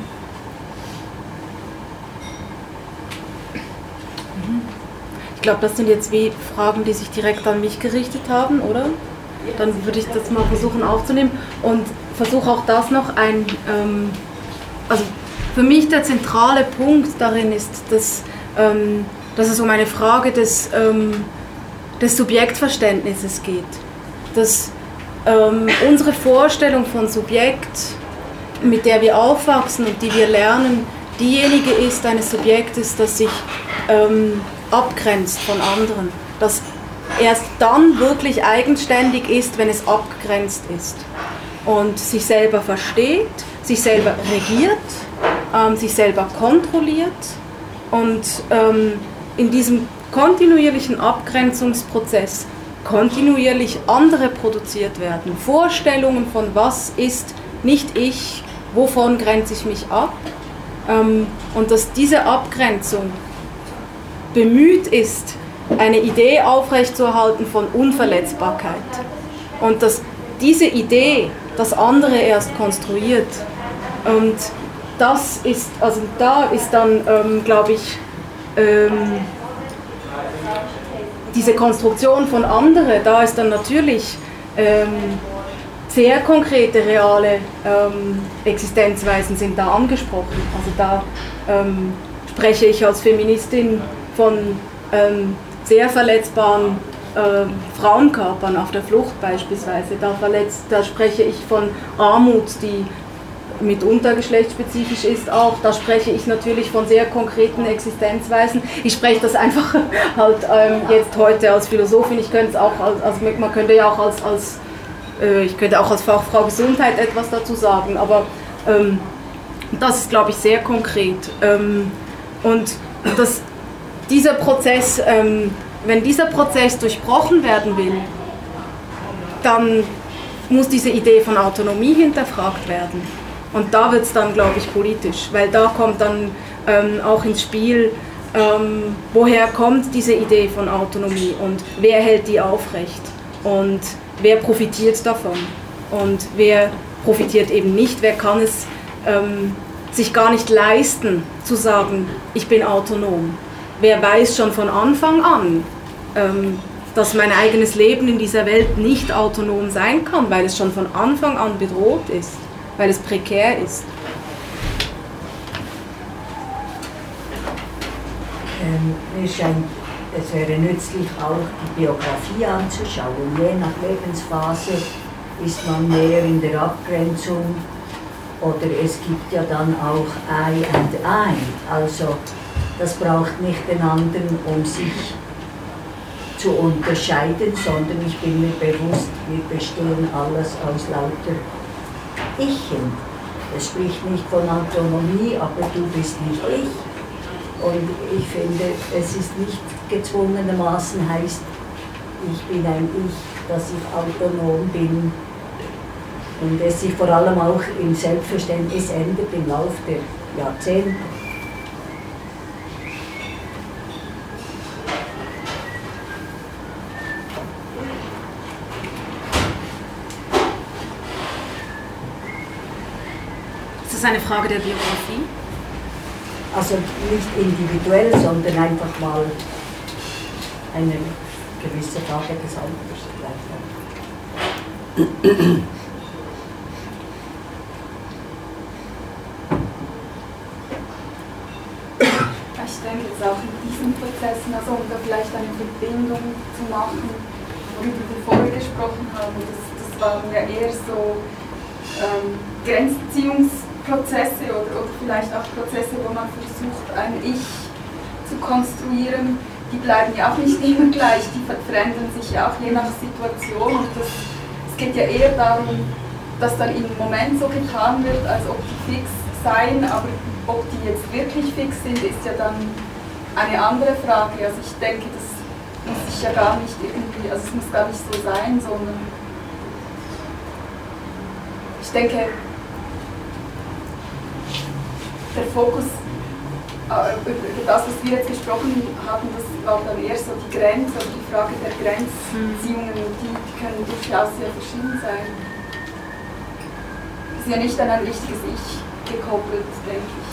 A: Ich glaube, das sind jetzt wie Fragen, die sich direkt an mich gerichtet haben, oder? Dann würde ich das mal versuchen aufzunehmen und versuche auch das noch ein, ähm, also für mich der zentrale Punkt darin ist, dass, ähm, dass es um eine Frage des, ähm, des Subjektverständnisses geht. Dass ähm, unsere Vorstellung von Subjekt, mit der wir aufwachsen und die wir lernen, diejenige ist eines Subjektes, das sich ähm, abgrenzt von anderen. Das erst dann wirklich eigenständig ist, wenn es abgegrenzt ist und sich selber versteht, sich selber regiert, ähm, sich selber kontrolliert und ähm, in diesem kontinuierlichen Abgrenzungsprozess kontinuierlich andere produziert werden. Vorstellungen von was ist nicht ich, wovon grenze ich mich ab, ähm, und dass diese Abgrenzung bemüht ist, eine Idee aufrechtzuerhalten von Unverletzbarkeit. Und dass diese Idee das andere erst konstruiert. Und das ist, also da ist dann, ähm, glaube ich, ähm, diese Konstruktion von andere, da ist dann natürlich ähm, sehr konkrete, reale ähm, Existenzweisen sind da angesprochen. Also da ähm, spreche ich als Feministin von ähm, sehr verletzbaren äh, Frauenkörpern auf der Flucht beispielsweise. Da, verletzt, da spreche ich von Armut, die mitunter geschlechtsspezifisch ist auch. Da spreche ich natürlich von sehr konkreten Existenzweisen. Ich spreche das einfach halt ähm, jetzt heute als Philosophin. Ich könnte es auch als, als man könnte ja auch als, als äh, ich könnte auch als Fachfrau Gesundheit etwas dazu sagen, aber ähm, das ist, glaube ich, sehr konkret. Ähm, und das, dieser Prozess, ähm, wenn dieser Prozess durchbrochen werden will, dann muss diese Idee von Autonomie hinterfragt werden. Und da wird es dann, glaube ich, politisch, weil da kommt dann ähm, auch ins Spiel, ähm, woher kommt diese Idee von Autonomie und wer hält die aufrecht und wer profitiert davon und wer profitiert eben nicht, wer kann es ähm, sich gar nicht leisten zu sagen, ich bin autonom. Wer weiß schon von Anfang an, ähm, dass mein eigenes Leben in dieser Welt nicht autonom sein kann, weil es schon von Anfang an bedroht ist, weil es prekär ist.
J: Ähm, mir scheint, es wäre nützlich, auch die Biografie anzuschauen. Je nach Lebensphase ist man mehr in der Abgrenzung oder es gibt ja dann auch I and I. Also das braucht nicht den anderen, um sich zu unterscheiden, sondern ich bin mir bewusst, wir bestehen alles aus lauter Ichen. Es spricht nicht von Autonomie, aber du bist nicht ich. Und ich finde, es ist nicht gezwungenermaßen heißt, ich bin ein Ich, dass ich autonom bin. Und es sich vor allem auch im Selbstverständnis ändert im Laufe der Jahrzehnte.
A: Ist das eine Frage der Biografie?
J: Also nicht individuell, sondern einfach mal eine gewisse Frage des Alters.
F: Ich denke jetzt auch in diesen Prozessen, also um da vielleicht eine Verbindung zu machen, worüber wir vorher gesprochen haben, das, das waren ja eher so ähm, Grenzziehungsprozesse oder, oder vielleicht auch Prozesse, wo man versucht, ein Ich zu konstruieren, die bleiben ja auch nicht immer gleich, die verändern sich ja auch je nach Situation und das, es geht ja eher darum, dass dann im Moment so getan wird, als ob die fix seien, aber ob die jetzt wirklich fix sind, ist ja dann eine andere Frage. Also ich denke, das muss sich ja gar nicht irgendwie, also es muss gar nicht so sein, sondern ich denke, der Fokus äh, über das, was wir jetzt gesprochen haben, das war dann eher so die Grenze, also die Frage der Grenzziehungen, die, die können durchaus sehr verschieden sein. Es ist ja nicht an ein richtiges Ich gekoppelt, denke ich.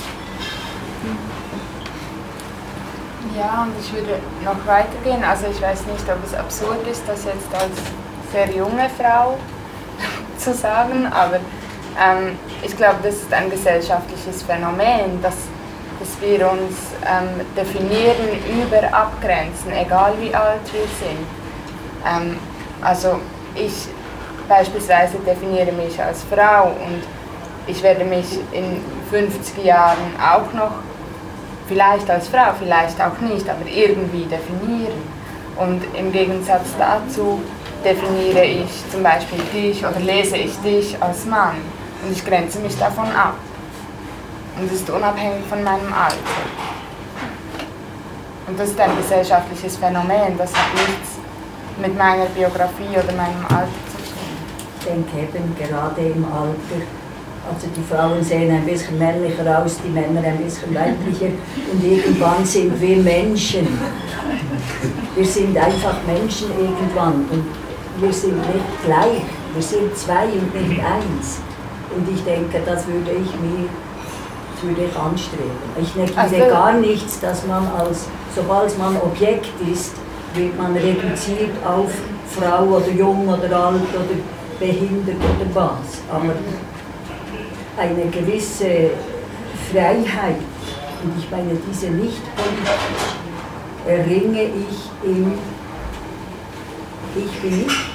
F: Ja, und ich würde noch weitergehen. Also ich weiß nicht, ob es absurd ist, das jetzt als sehr junge Frau zu sagen, aber ähm, ich glaube, das ist ein gesellschaftliches Phänomen, dass, dass wir uns ähm, definieren über Abgrenzen, egal wie alt wir sind. Ähm, also ich beispielsweise definiere mich als Frau und ich werde mich in fünfzig Jahren auch noch vielleicht als Frau, vielleicht auch nicht, aber irgendwie definieren. Und im Gegensatz dazu definiere ich zum Beispiel dich oder lese ich dich als Mann und ich grenze mich davon ab. Und das ist unabhängig von meinem Alter. Und das ist ein gesellschaftliches Phänomen, das hat nichts mit meiner Biografie oder meinem Alter zu tun.
J: Ich denke eben gerade im Alter Also die Frauen sehen ein bisschen männlicher aus, die Männer ein bisschen weiblicher und irgendwann sind wir Menschen. Wir sind einfach Menschen irgendwann und wir sind nicht gleich, wir sind zwei und nicht eins. Und ich denke, das würde ich mir das würde ich anstreben. Ich negiere also, gar nichts, dass man als, sobald man Objekt ist, wird man reduziert auf Frau oder jung oder alt oder behindert oder was. Aber eine gewisse Freiheit, und ich meine diese nicht politisch, erringe ich im Ich bin ich.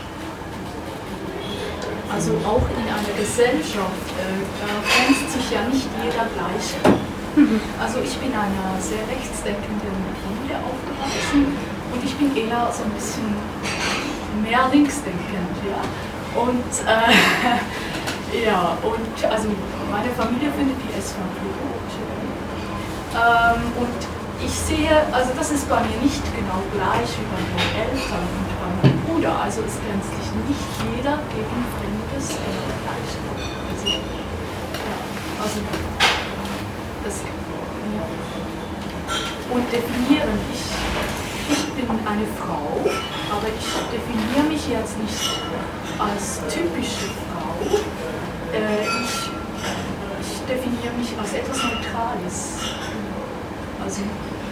K: Also auch in einer Gesellschaft äh, grenzt sich ja nicht jeder gleich. Also ich bin einer sehr rechtsdenkenden Familie aufgewachsen und ich bin eher so ein bisschen mehr linksdenkend, ja. Und äh, ja, und also meine Familie findet die S V P gut. Ähm, und ich sehe, also das ist bei mir nicht genau gleich wie bei meinen Eltern und bei meinem Bruder. Also es grenzt sich nicht jeder gegen Fremdes äh, gleich. Also, ja, also das, ja. Und definieren, ich, ich bin eine Frau, aber ich definiere mich jetzt nicht als typische Frau. Äh, ich, ich definiere mich als etwas Neutrales. Also,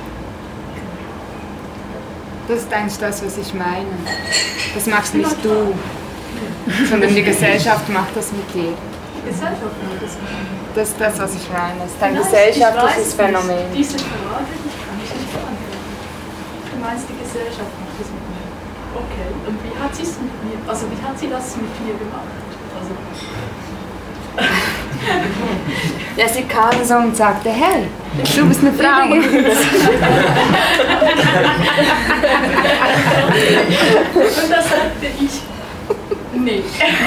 F: das ist eigentlich das, was ich meine. Das machst nicht du, sondern die Gesellschaft macht das mit dir.
K: Die Gesellschaft macht das mit mir.
F: Das ist das, was ich meine. Das ist ein Nein, gesellschaftliches Phänomen.
K: Diese Frage die kann ich nicht beantworten. Du meinst, die Gesellschaft macht das mit mir. Okay, und wie hat sie es mit mir, also wie hat sie das mit mir gemacht? Also,
F: ja, sie kam so und sagte, hey, du bist eine Frau. Und
K: da sagte ich, nee.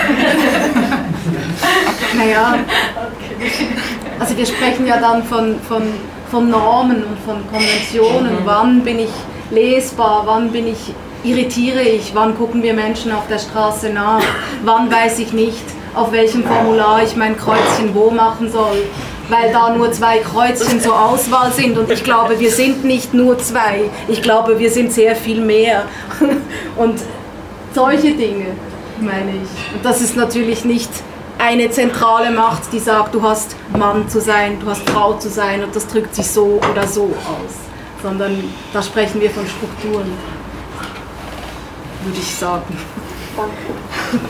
A: Naja, also wir sprechen ja dann von, von, von Normen und von Konventionen. Wann bin ich lesbar, wann bin ich, irritiere ich, wann gucken wir Menschen auf der Straße nach, wann weiß ich nicht, auf welchem Formular ich mein Kreuzchen wo machen soll, weil da nur zwei Kreuzchen zur Auswahl sind und ich glaube, wir sind nicht nur zwei, ich glaube, wir sind sehr viel mehr und solche Dinge meine ich. Und das ist natürlich nicht eine zentrale Macht, die sagt, du hast Mann zu sein, du hast Frau zu sein und das drückt sich so oder so aus, sondern da sprechen wir von Strukturen, würde ich sagen. Danke.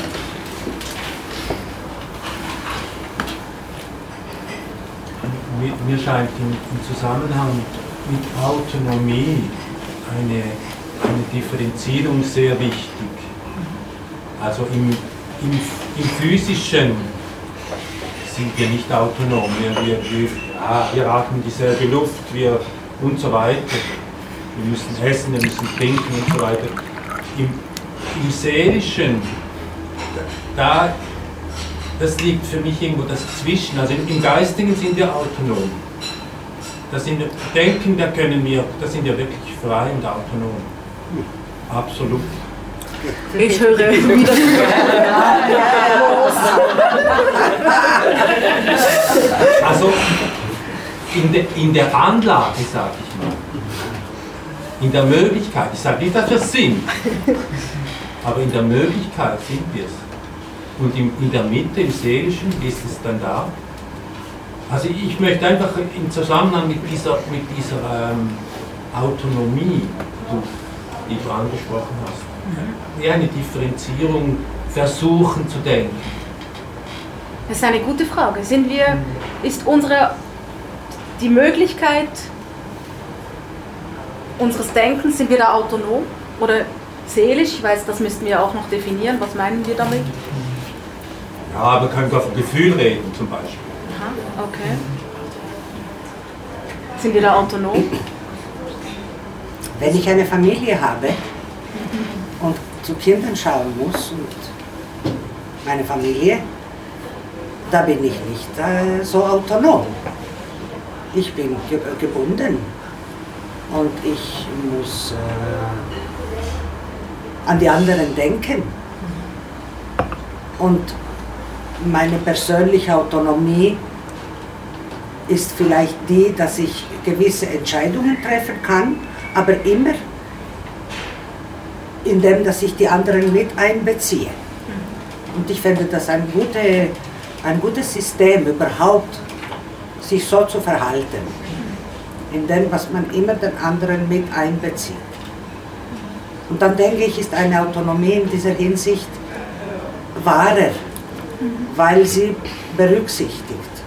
L: Mir scheint im, im Zusammenhang mit Autonomie eine, eine Differenzierung sehr wichtig. Also im, im, im Physischen sind wir nicht autonom. Wir, wir, wir, ah, wir atmen dieselbe Luft wir, und so weiter. Wir müssen essen, wir müssen trinken und so weiter. Im, im Seelischen, da das liegt für mich irgendwo das Zwischen. Also im Geistigen sind wir autonom. Das sind, denken, da können wir, das sind wir wirklich frei und autonom. Absolut.
A: Ich höre wieder.
L: Also in, de, in der Anlage, sage ich mal, in der Möglichkeit, ich sage nicht, dass wir es sind, aber in der Möglichkeit sind wir es. Und in, in der Mitte, im Seelischen, ist es dann da. Also ich möchte einfach im Zusammenhang mit dieser, mit dieser ähm, Autonomie, die du angesprochen hast, eher eine Differenzierung versuchen zu denken.
A: Das ist eine gute Frage. Sind wir, ist unsere, die Möglichkeit unseres Denkens, sind wir da autonom oder seelisch? Ich weiß, das müssten wir auch noch definieren. Was meinen wir damit?
L: Ja, aber man kann von Gefühl reden zum Beispiel.
A: Aha, okay. Sind wir da autonom?
E: Wenn ich eine Familie habe und zu Kindern schauen muss und meine Familie, da bin ich nicht äh, so autonom. Ich bin ge gebunden und ich muss äh, an die anderen denken. Und meine persönliche Autonomie ist vielleicht die, dass ich gewisse Entscheidungen treffen kann, aber immer indem, dass ich die anderen mit einbeziehe. Und ich finde das ein, gute, ein gutes System, überhaupt sich so zu verhalten, in dem, was man immer den anderen mit einbezieht. Und dann denke ich, ist eine Autonomie in dieser Hinsicht wahrer, weil sie berücksichtigt.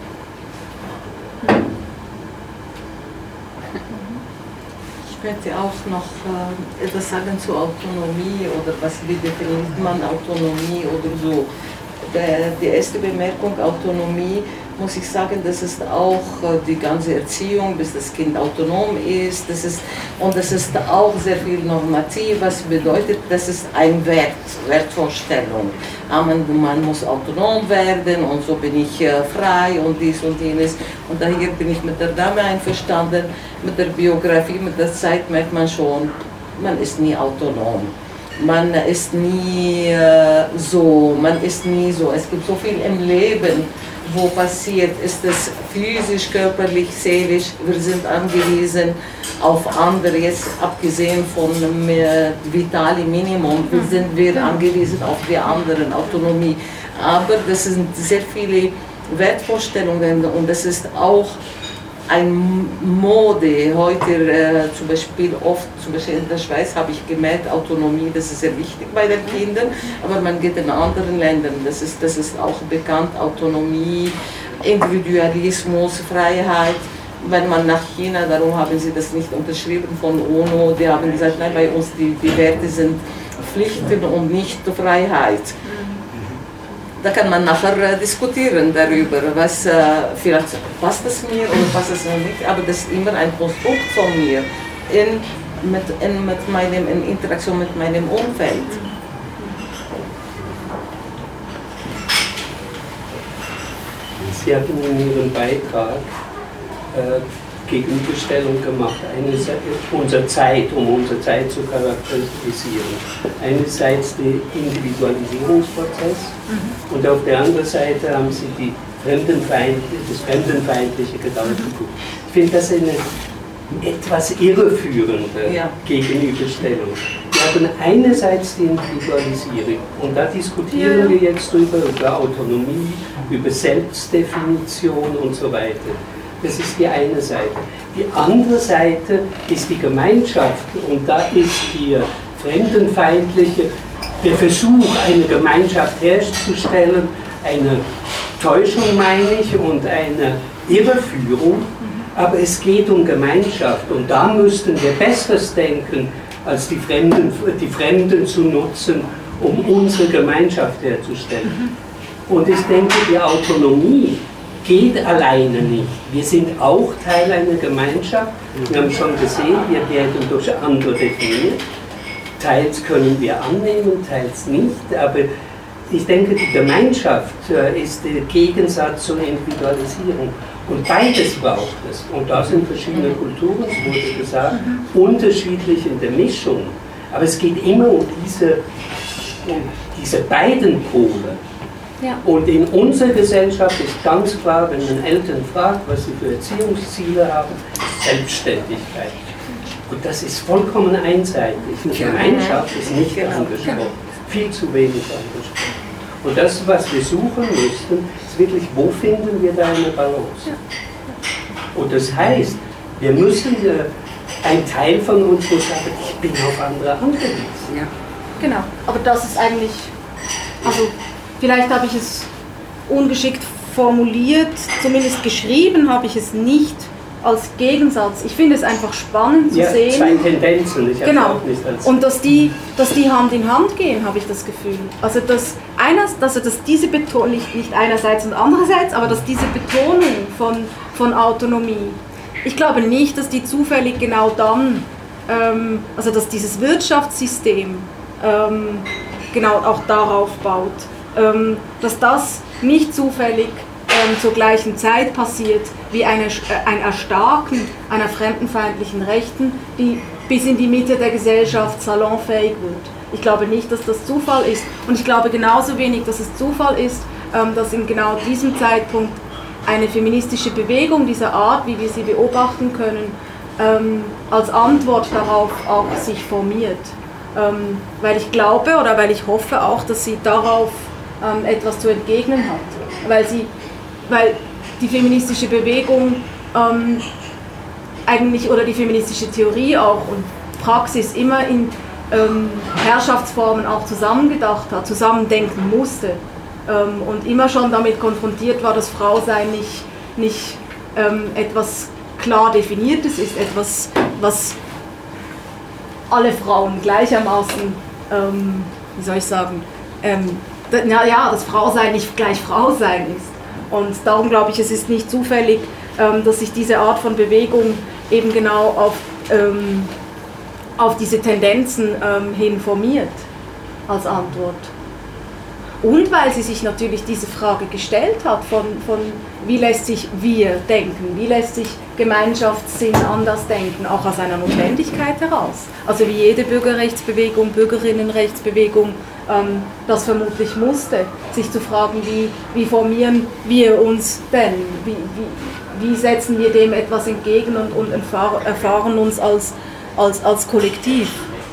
D: Ich möchte auch noch äh, etwas sagen zur Autonomie oder was, wie definiert man Autonomie oder so. Der, die erste Bemerkung, Autonomie, muss ich sagen, das ist auch äh, die ganze Erziehung, bis das Kind autonom ist. Das ist und das ist auch sehr viel normativ, was bedeutet, das ist ein Wert, Wertvorstellung. Man, man muss autonom werden und so bin ich äh, frei und dies und jenes. Und daher bin ich mit der Dame einverstanden, mit der Biografie, mit der Zeit merkt man schon, man ist nie autonom. Man ist nie äh, so, man ist nie so. Es gibt so viel im Leben, wo passiert, ist es physisch, körperlich, seelisch. Wir sind angewiesen auf andere, jetzt abgesehen von dem äh, vitale Minimum, sind wir angewiesen auf die anderen, Autonomie. Aber das sind sehr viele Wertvorstellungen und das ist auch ein Mode. Heute äh, zum Beispiel oft, zum Beispiel in der Schweiz habe ich gemerkt, Autonomie, das ist sehr wichtig bei den Kindern, aber man geht in anderen Ländern, das ist, das ist auch bekannt, Autonomie, Individualismus, Freiheit. Wenn man nach China, darum haben sie das nicht unterschrieben von UNO, die haben gesagt, nein, bei uns die, die Werte sind Pflichten und nicht Freiheit. Da kann man nachher äh, diskutieren darüber, was, äh, vielleicht passt es mir oder passt es mir nicht, aber das ist immer ein Konstrukt von mir in, mit, in, mit meinem, in Interaktion mit meinem Umfeld.
G: Sie haben in Ihrem Beitrag äh, Gegenüberstellung gemacht, einerseits unsere Zeit, um unsere Zeit zu charakterisieren. Einerseits der Individualisierungsprozess mhm. und auf der anderen Seite haben Sie die Fremdenfeindliche, das fremdenfeindliche Gedankengut. Ich finde das eine etwas irreführende ja. Gegenüberstellung. Wir haben einerseits die Individualisierung und da diskutieren ja. wir jetzt drüber, über Autonomie, über Selbstdefinition und so weiter. Das ist die eine Seite. Die andere Seite ist die Gemeinschaft und da ist die fremdenfeindliche, der Versuch, eine Gemeinschaft herzustellen, eine Täuschung meine ich und eine Irreführung, aber es geht um Gemeinschaft und da müssten wir Besseres denken, als die Fremden, die Fremden zu nutzen, um unsere Gemeinschaft herzustellen. Und ich denke, die Autonomie geht alleine nicht. Wir sind auch Teil einer Gemeinschaft. Wir haben schon gesehen, wir werden durch andere definiert. Teils können wir annehmen, teils nicht. Aber ich denke, die Gemeinschaft ist der Gegensatz zur Individualisierung. Und beides braucht es. Und da sind verschiedene Kulturen, es wurde gesagt, unterschiedlich in der Mischung. Aber es geht immer um diese, um diese beiden Pole. Ja. Und in unserer Gesellschaft ist ganz klar, wenn man Eltern fragt, was sie für Erziehungsziele haben, Selbstständigkeit. Und das ist vollkommen einseitig. Die Gemeinschaft ist nicht angesprochen, viel zu wenig angesprochen. Und das, was wir suchen müssten, ist wirklich, wo finden wir da eine Balance? Und das heißt, wir müssen, ein Teil von uns muss sagen, ich bin auf andere angewiesen.
A: Ja. Genau, aber das ist eigentlich, also vielleicht habe ich es ungeschickt formuliert, zumindest geschrieben habe ich es nicht als Gegensatz. Ich finde es einfach spannend zu
G: ja,
A: sehen.
G: Zwei Tendenzen, ich
A: genau.
G: auch nicht als
A: und dass die, dass die Hand in Hand gehen, habe ich das Gefühl. Also dass, einer, also dass diese Betonung, nicht, nicht einerseits und andererseits, aber dass diese Betonung von, von Autonomie, ich glaube nicht, dass die zufällig genau dann, ähm, also dass dieses Wirtschaftssystem ähm, genau auch darauf baut. Ähm, dass das nicht zufällig ähm, zur gleichen Zeit passiert wie eine, äh, ein Erstarken einer fremdenfeindlichen Rechten, die bis in die Mitte der Gesellschaft salonfähig wird. Ich glaube nicht, dass das Zufall ist. Und ich glaube genauso wenig, dass es Zufall ist, ähm, dass in genau diesem Zeitpunkt eine feministische Bewegung dieser Art, wie wir sie beobachten können, ähm, als Antwort darauf auch sich formiert. Ähm, weil ich glaube oder weil ich hoffe auch, dass sie darauf ähm, etwas zu entgegnen hat. Weil, sie, weil die feministische Bewegung ähm, eigentlich oder die feministische Theorie auch und Praxis immer in ähm, Herrschaftsformen auch zusammengedacht hat, zusammendenken musste ähm, und immer schon damit konfrontiert war, dass Frausein nicht, nicht ähm, etwas klar Definiertes ist, etwas, was alle Frauen gleichermaßen, ähm, wie soll ich sagen, ähm, na ja, dass Frausein nicht gleich Frausein ist. Und darum glaube ich, es ist nicht zufällig, ähm, dass sich diese Art von Bewegung eben genau auf, ähm, auf diese Tendenzen ähm, hin formiert als Antwort. Und weil sie sich natürlich diese Frage gestellt hat, von, von wie lässt sich wir denken, wie lässt sich Gemeinschaftssinn anders denken, auch aus einer Notwendigkeit heraus. Also wie jede Bürgerrechtsbewegung, Bürgerinnenrechtsbewegung ähm, das vermutlich musste, sich zu fragen, wie, wie formieren wir uns denn, wie, wie, wie setzen wir dem etwas entgegen und, und erfahr, erfahren uns als, als, als Kollektiv.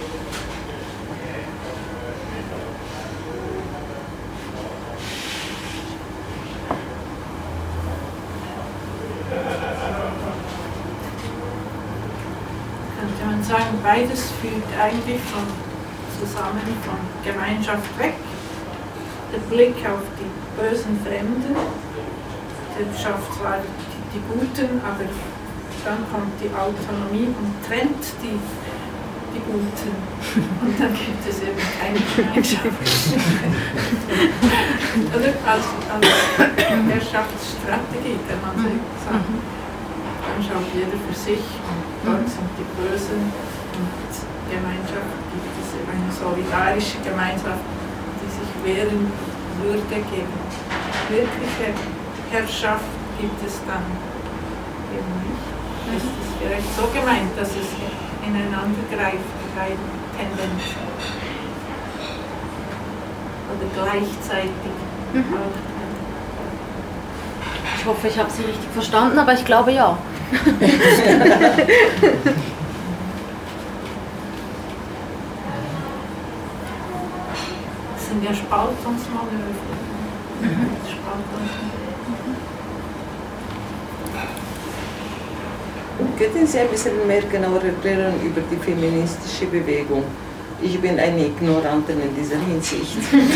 B: Sagen, beides führt eigentlich von, zusammen von Gemeinschaft weg. Der Blick auf die bösen Fremden, der schafft zwar die, die Guten, aber dann kommt die Autonomie und trennt die, die Guten. Und dann gibt es eben keine Gemeinschaft. Oder als, als Herrschaftsstrategie kann man sagen. Dann schaut jeder für sich und dort sind die Bösen und Gemeinschaft gibt es eine solidarische Gemeinschaft, die sich wehren würde gegen wirkliche Herrschaft gibt es dann eben nicht. Es ist vielleicht so gemeint, dass es ineinander greift, beide Tendenzen. Oder gleichzeitig. Mhm.
A: Ich hoffe, ich habe Sie richtig verstanden, aber ich glaube ja.
B: Das sind ja Spaltungsmanöver. Mhm. Spaltungsmanöver.
D: Könnten Sie ein bisschen mehr genauer erklären über die feministische Bewegung? Ich bin eine Ignorantin in dieser Hinsicht.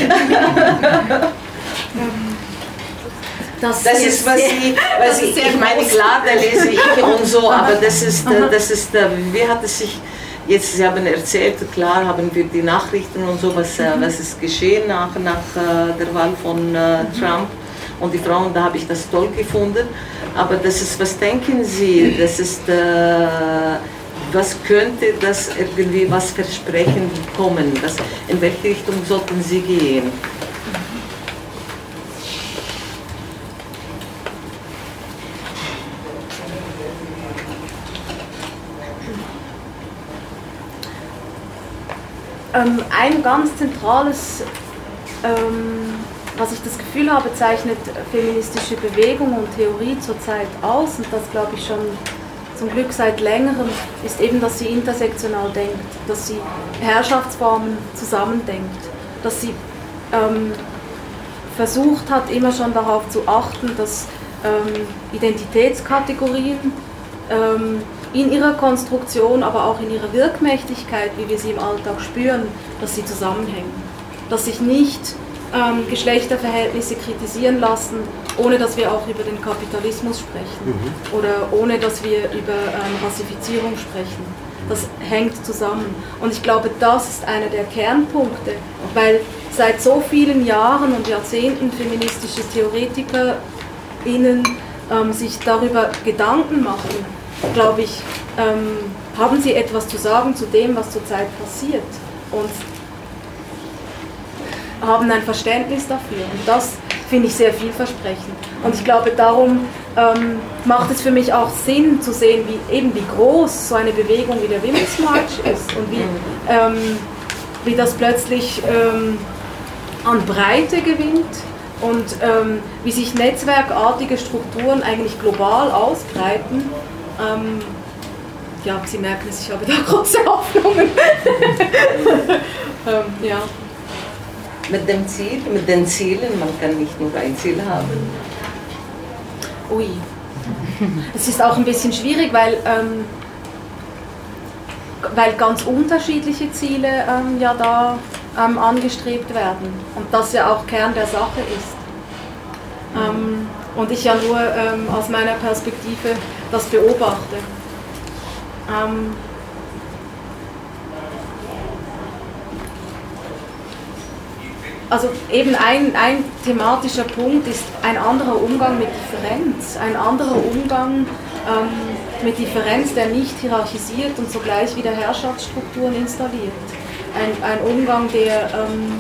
D: Das, das ist, was ich, was ich, ich meine, klar, da lese ich und so, aber das ist, das ist, wie hat es sich, jetzt, Sie haben erzählt, klar haben wir die Nachrichten und so, was, was ist geschehen nach, nach der Wahl von Trump und die Frauen, da habe ich das toll gefunden, aber das ist, was denken Sie, das ist, was könnte das irgendwie, was Versprechen kommen, was, in welche Richtung sollten Sie gehen?
A: Ähm, ein ganz zentrales, ähm, was ich das Gefühl habe, zeichnet feministische Bewegung und Theorie zurzeit aus, und das glaube ich schon zum Glück seit längerem, ist eben, dass sie intersektional denkt, dass sie Herrschaftsformen zusammendenkt, dass sie ähm, versucht hat, immer schon darauf zu achten, dass ähm, Identitätskategorien ähm, in ihrer Konstruktion, aber auch in ihrer Wirkmächtigkeit, wie wir sie im Alltag spüren, dass sie zusammenhängen. Dass sich nicht ähm, Geschlechterverhältnisse kritisieren lassen, ohne dass wir auch über den Kapitalismus sprechen mhm. oder ohne dass wir über ähm, Rassifizierung sprechen. Das hängt zusammen. Und ich glaube, das ist einer der Kernpunkte, weil seit so vielen Jahren und Jahrzehnten feministische TheoretikerInnen ähm, sich darüber Gedanken machen, glaube ich, ähm, haben sie etwas zu sagen zu dem, was zurzeit passiert und haben ein Verständnis dafür. Und das finde ich sehr vielversprechend. Und ich glaube, darum ähm, macht es für mich auch Sinn zu sehen, wie, eben wie groß so eine Bewegung wie der Women's March ist und wie, ähm, wie das plötzlich ähm, an Breite gewinnt und ähm, wie sich netzwerkartige Strukturen eigentlich global ausbreiten. Ähm, ja, Sie merken es, ich habe da große Hoffnungen. ähm, ja.
D: Mit dem Ziel, mit den Zielen, man kann nicht nur ein Ziel haben.
A: Ui. Es ist auch ein bisschen schwierig, weil, ähm, weil ganz unterschiedliche Ziele ähm, ja da ähm, angestrebt werden und das ja auch Kern der Sache ist. Ähm, und ich ja nur ähm, aus meiner Perspektive das beobachte. Ähm, Also eben ein, ein thematischer Punkt ist ein anderer Umgang mit Differenz, ein anderer Umgang ähm, mit Differenz, der nicht hierarchisiert und zugleich wieder Herrschaftsstrukturen installiert. Ein, ein Umgang, der, ähm,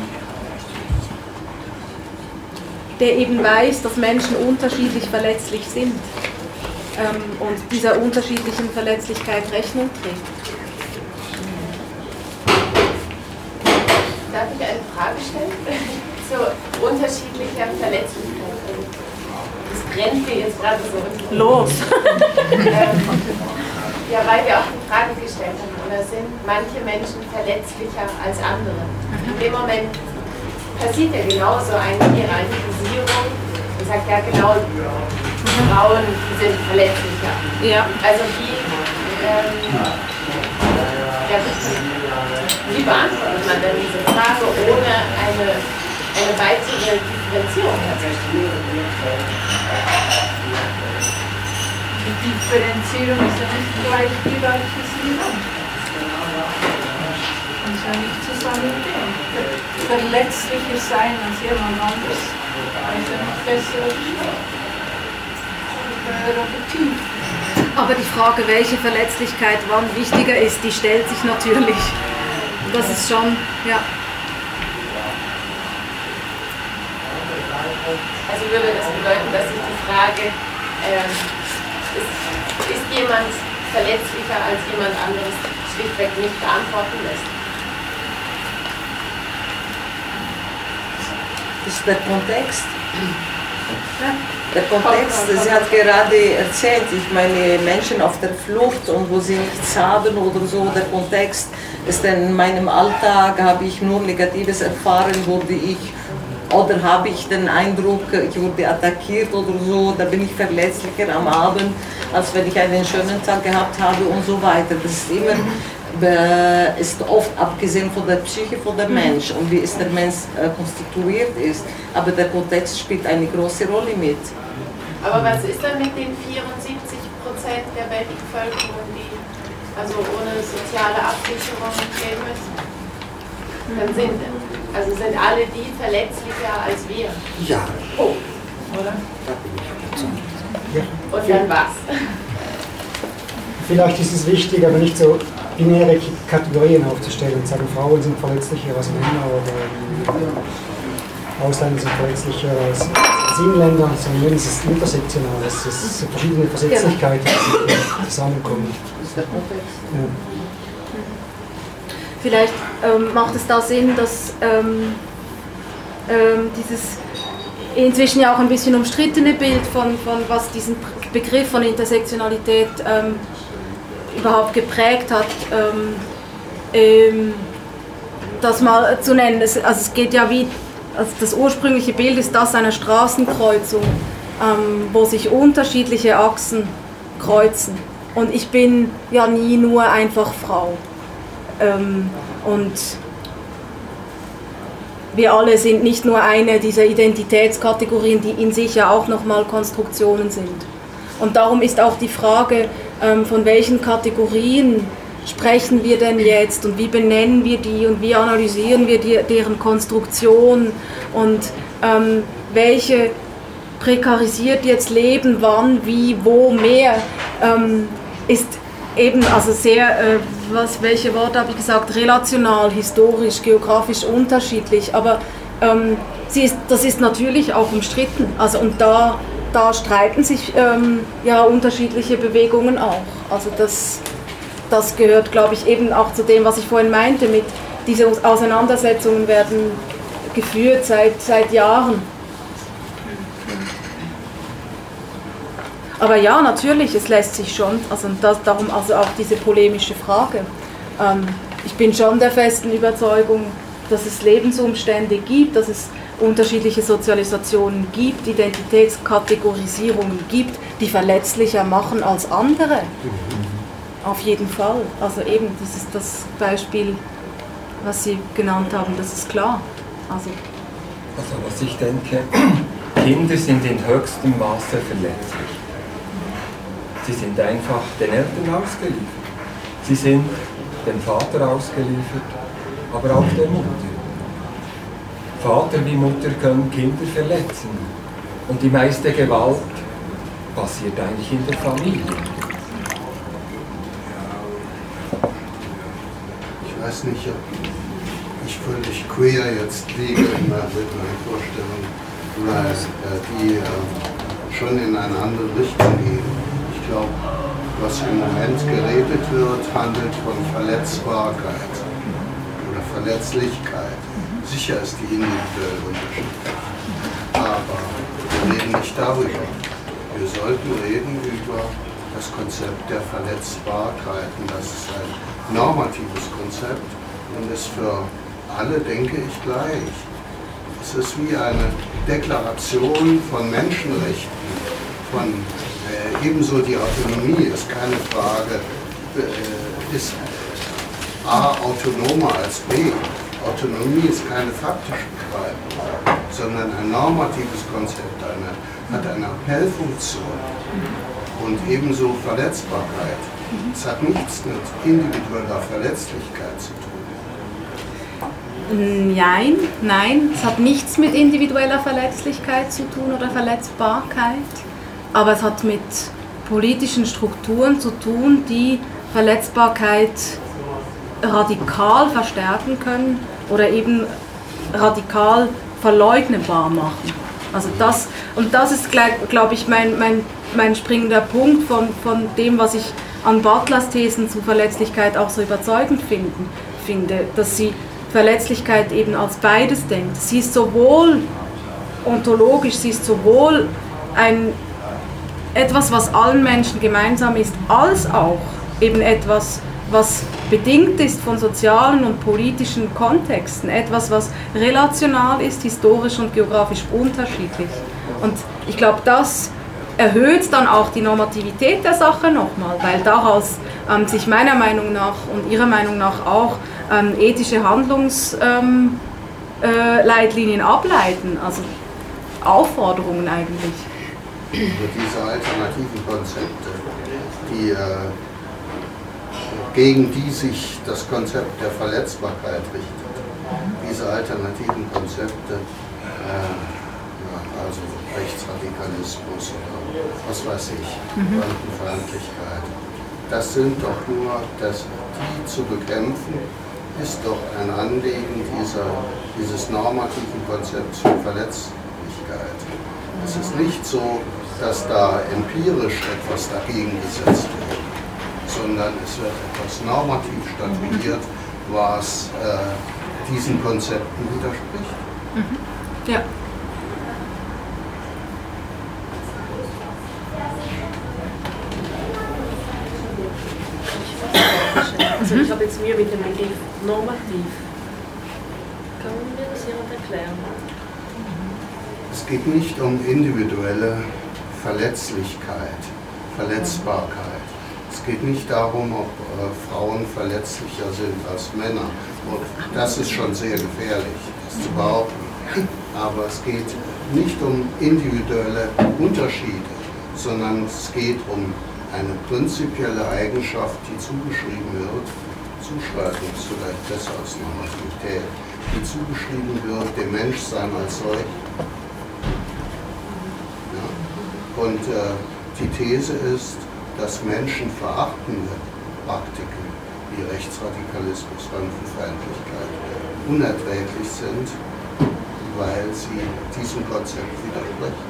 A: der eben weiß, dass Menschen unterschiedlich verletzlich sind ähm, und dieser unterschiedlichen Verletzlichkeit Rechnung trägt.
I: Darf ich eine Frage stellen zu unterschiedlicher Verletzlichkeit? Das brennt mir jetzt gerade so.
A: Los!
I: ähm, ja, weil wir auch die Frage gestellt haben, oder sind manche Menschen verletzlicher als andere? In dem Moment passiert ja genauso eine Hierarchisierung und sagt ja genau, Frauen sind verletzlicher.
A: Ja.
I: Also wie, ähm, ja, wie beantwortet man denn diese Frage ohne eine, eine weitere Differenzierung tatsächlich?
B: Die Differenzierung ist ja nicht gleich Hierarchisierung. Das ist ja nicht zusammengehen. Verletzlicher sein als jemand anderes, also nicht besser oder schlechter oder tief.
A: Aber die Frage, welche Verletzlichkeit wann wichtiger ist, die stellt sich natürlich. Das ist schon, ja.
I: Also würde das bedeuten, dass sich die Frage, ähm, ist, ist jemand verletzlicher als jemand anderes, schlichtweg nicht beantworten lässt?
D: Das ist der Kontext. Der Kontext, sie hat gerade erzählt, ich meine, Menschen auf der Flucht und wo sie nichts haben oder so, der Kontext ist in meinem Alltag, habe ich nur Negatives erfahren, wurde ich, oder habe ich den Eindruck, ich wurde attackiert oder so, da bin ich verletzlicher am Abend, als wenn ich einen schönen Tag gehabt habe und so weiter. Das ist immer, ist oft abgesehen von der Psyche von der Mensch und wie ist der Mensch äh, konstituiert ist, aber der Kontext spielt eine große Rolle mit.
I: Aber was ist dann mit den vierundsiebzig Prozent der Weltbevölkerung, die also ohne soziale Absicherung leben müssen? Dann sind, also sind alle die verletzlicher als wir.
E: Ja.
I: Oh, oder?
E: Da bin ich überzeugt. Ja.
I: Und dann was?
M: Vielleicht ist es wichtig, aber nicht so binäre Kategorien aufzustellen und sagen, Frauen sind verletzlicher als Männer oder Ausländer sind verletzlicher als, als Inländer, sondern es ist intersektional, es ist so verschiedene Verletzlichkeiten, die zusammenkommen. Ja.
A: Vielleicht ähm, macht es da Sinn, dass ähm, ähm, dieses inzwischen ja auch ein bisschen umstrittene Bild von, von was diesen Begriff von Intersektionalität ähm, überhaupt geprägt hat, ähm, ähm, das mal zu nennen. Es, also es geht ja wie, also das ursprüngliche Bild ist das einer Straßenkreuzung, ähm, wo sich unterschiedliche Achsen kreuzen. Und ich bin ja nie nur einfach Frau. Ähm, und wir alle sind nicht nur eine dieser Identitätskategorien, die in sich ja auch nochmal Konstruktionen sind. Und darum ist auch die Frage, ähm, von welchen Kategorien sprechen wir denn jetzt und wie benennen wir die und wie analysieren wir die, deren Konstruktion und ähm, welche prekarisiert jetzt leben, wann, wie, wo mehr, ähm, ist eben also sehr, äh, was, welche Worte habe ich gesagt, relational, historisch, geografisch unterschiedlich, aber ähm, sie ist, das ist natürlich auch umstritten, also und da, da streiten sich ähm, ja unterschiedliche Bewegungen auch, also das, das gehört, glaube ich, eben auch zu dem, was ich vorhin meinte, mit diese Auseinandersetzungen werden geführt seit, seit Jahren aber ja, natürlich, es lässt sich schon, also das, darum also auch diese polemische Frage. Ähm, ich bin schon der festen Überzeugung, dass es Lebensumstände gibt, dass es unterschiedliche Sozialisationen gibt, Identitätskategorisierungen gibt, die verletzlicher machen als andere. Auf jeden Fall. Also eben dieses das Beispiel, was Sie genannt haben, das ist klar. Also,
N: also was ich denke, Kinder sind in höchstem Maße verletzlich. Sie sind einfach den Eltern ausgeliefert. Sie sind dem Vater ausgeliefert, aber auch der Mutter. Vater wie Mutter können Kinder verletzen. Und die meiste Gewalt passiert eigentlich in der Familie.
H: Ich weiß nicht, ob ich völlig quer jetzt liege mit meiner Vorstellung, weil äh, die äh, schon in eine andere Richtung gehen. Ich glaube, was im Moment geredet wird, handelt von Verletzbarkeit oder Verletzlichkeit. Sicher ist die individuell unterschiedlich, aber wir reden nicht darüber. Wir sollten reden über das Konzept der Verletzbarkeit. Und das ist ein normatives Konzept und ist für alle, denke ich, gleich. Es ist wie eine Deklaration von Menschenrechten, von äh, ebenso die Autonomie ist keine Frage, äh, ist A autonomer als B. Autonomie ist keine faktische Beschreibung, sondern ein normatives Konzept, eine, hat eine Appellfunktion und ebenso Verletzbarkeit. Es hat nichts mit individueller Verletzlichkeit zu tun.
A: Nein, nein, es hat nichts mit individueller Verletzlichkeit zu tun oder Verletzbarkeit, aber es hat mit politischen Strukturen zu tun, die Verletzbarkeit radikal verstärken können oder eben radikal verleugnbar machen. Also das, und das ist, glaube ich, mein, mein, mein springender Punkt von, von dem, was ich an Butlers Thesen zu Verletzlichkeit auch so überzeugend finden, finde, dass sie Verletzlichkeit eben als beides denkt. Sie ist sowohl ontologisch, sie ist sowohl ein, etwas, was allen Menschen gemeinsam ist, als auch eben etwas, was bedingt ist von sozialen und politischen Kontexten, etwas, was relational ist, historisch und geografisch unterschiedlich. Und ich glaube, das erhöht dann auch die Normativität der Sache nochmal, weil daraus ähm, sich meiner Meinung nach und Ihrer Meinung nach auch ähm, ethische Handlungsleitlinien ähm, äh, ableiten, also Aufforderungen eigentlich.
H: Also diese alternativen Konzepte, die äh, gegen die sich das Konzept der Verletzbarkeit richtet. Diese alternativen Konzepte, äh, ja, also Rechtsradikalismus oder was weiß ich,
A: Mhm.
H: Fremdenfeindlichkeit, das sind doch nur, das, die zu bekämpfen, ist doch ein Anliegen dieser, dieses normativen Konzepts für Verletzlichkeit. Es ist nicht so, dass da empirisch etwas dagegen gesetzt wird, sondern es wird etwas normativ statuiert, was äh, diesen Konzepten widerspricht.
A: Mhm. Ja.
O: Also ich habe jetzt Mühe mit dem Begriff normativ. Kann mir das jemand erklären?
H: Es geht nicht um individuelle Verletzlichkeit, Verletzbarkeit. Es geht nicht darum, ob äh, Frauen verletzlicher sind als Männer. Und das ist schon sehr gefährlich, das zu behaupten. Aber es geht nicht um individuelle Unterschiede, sondern es geht um eine prinzipielle Eigenschaft, die zugeschrieben wird, Zuschreibung ist vielleicht besser als Normativität, die zugeschrieben wird dem Menschsein als solch. Ja. Und äh, die These ist, dass menschenverachtende Praktiken wie Rechtsradikalismus, Fremdenfeindlichkeit unerträglich sind, weil sie diesem Konzept widersprechen.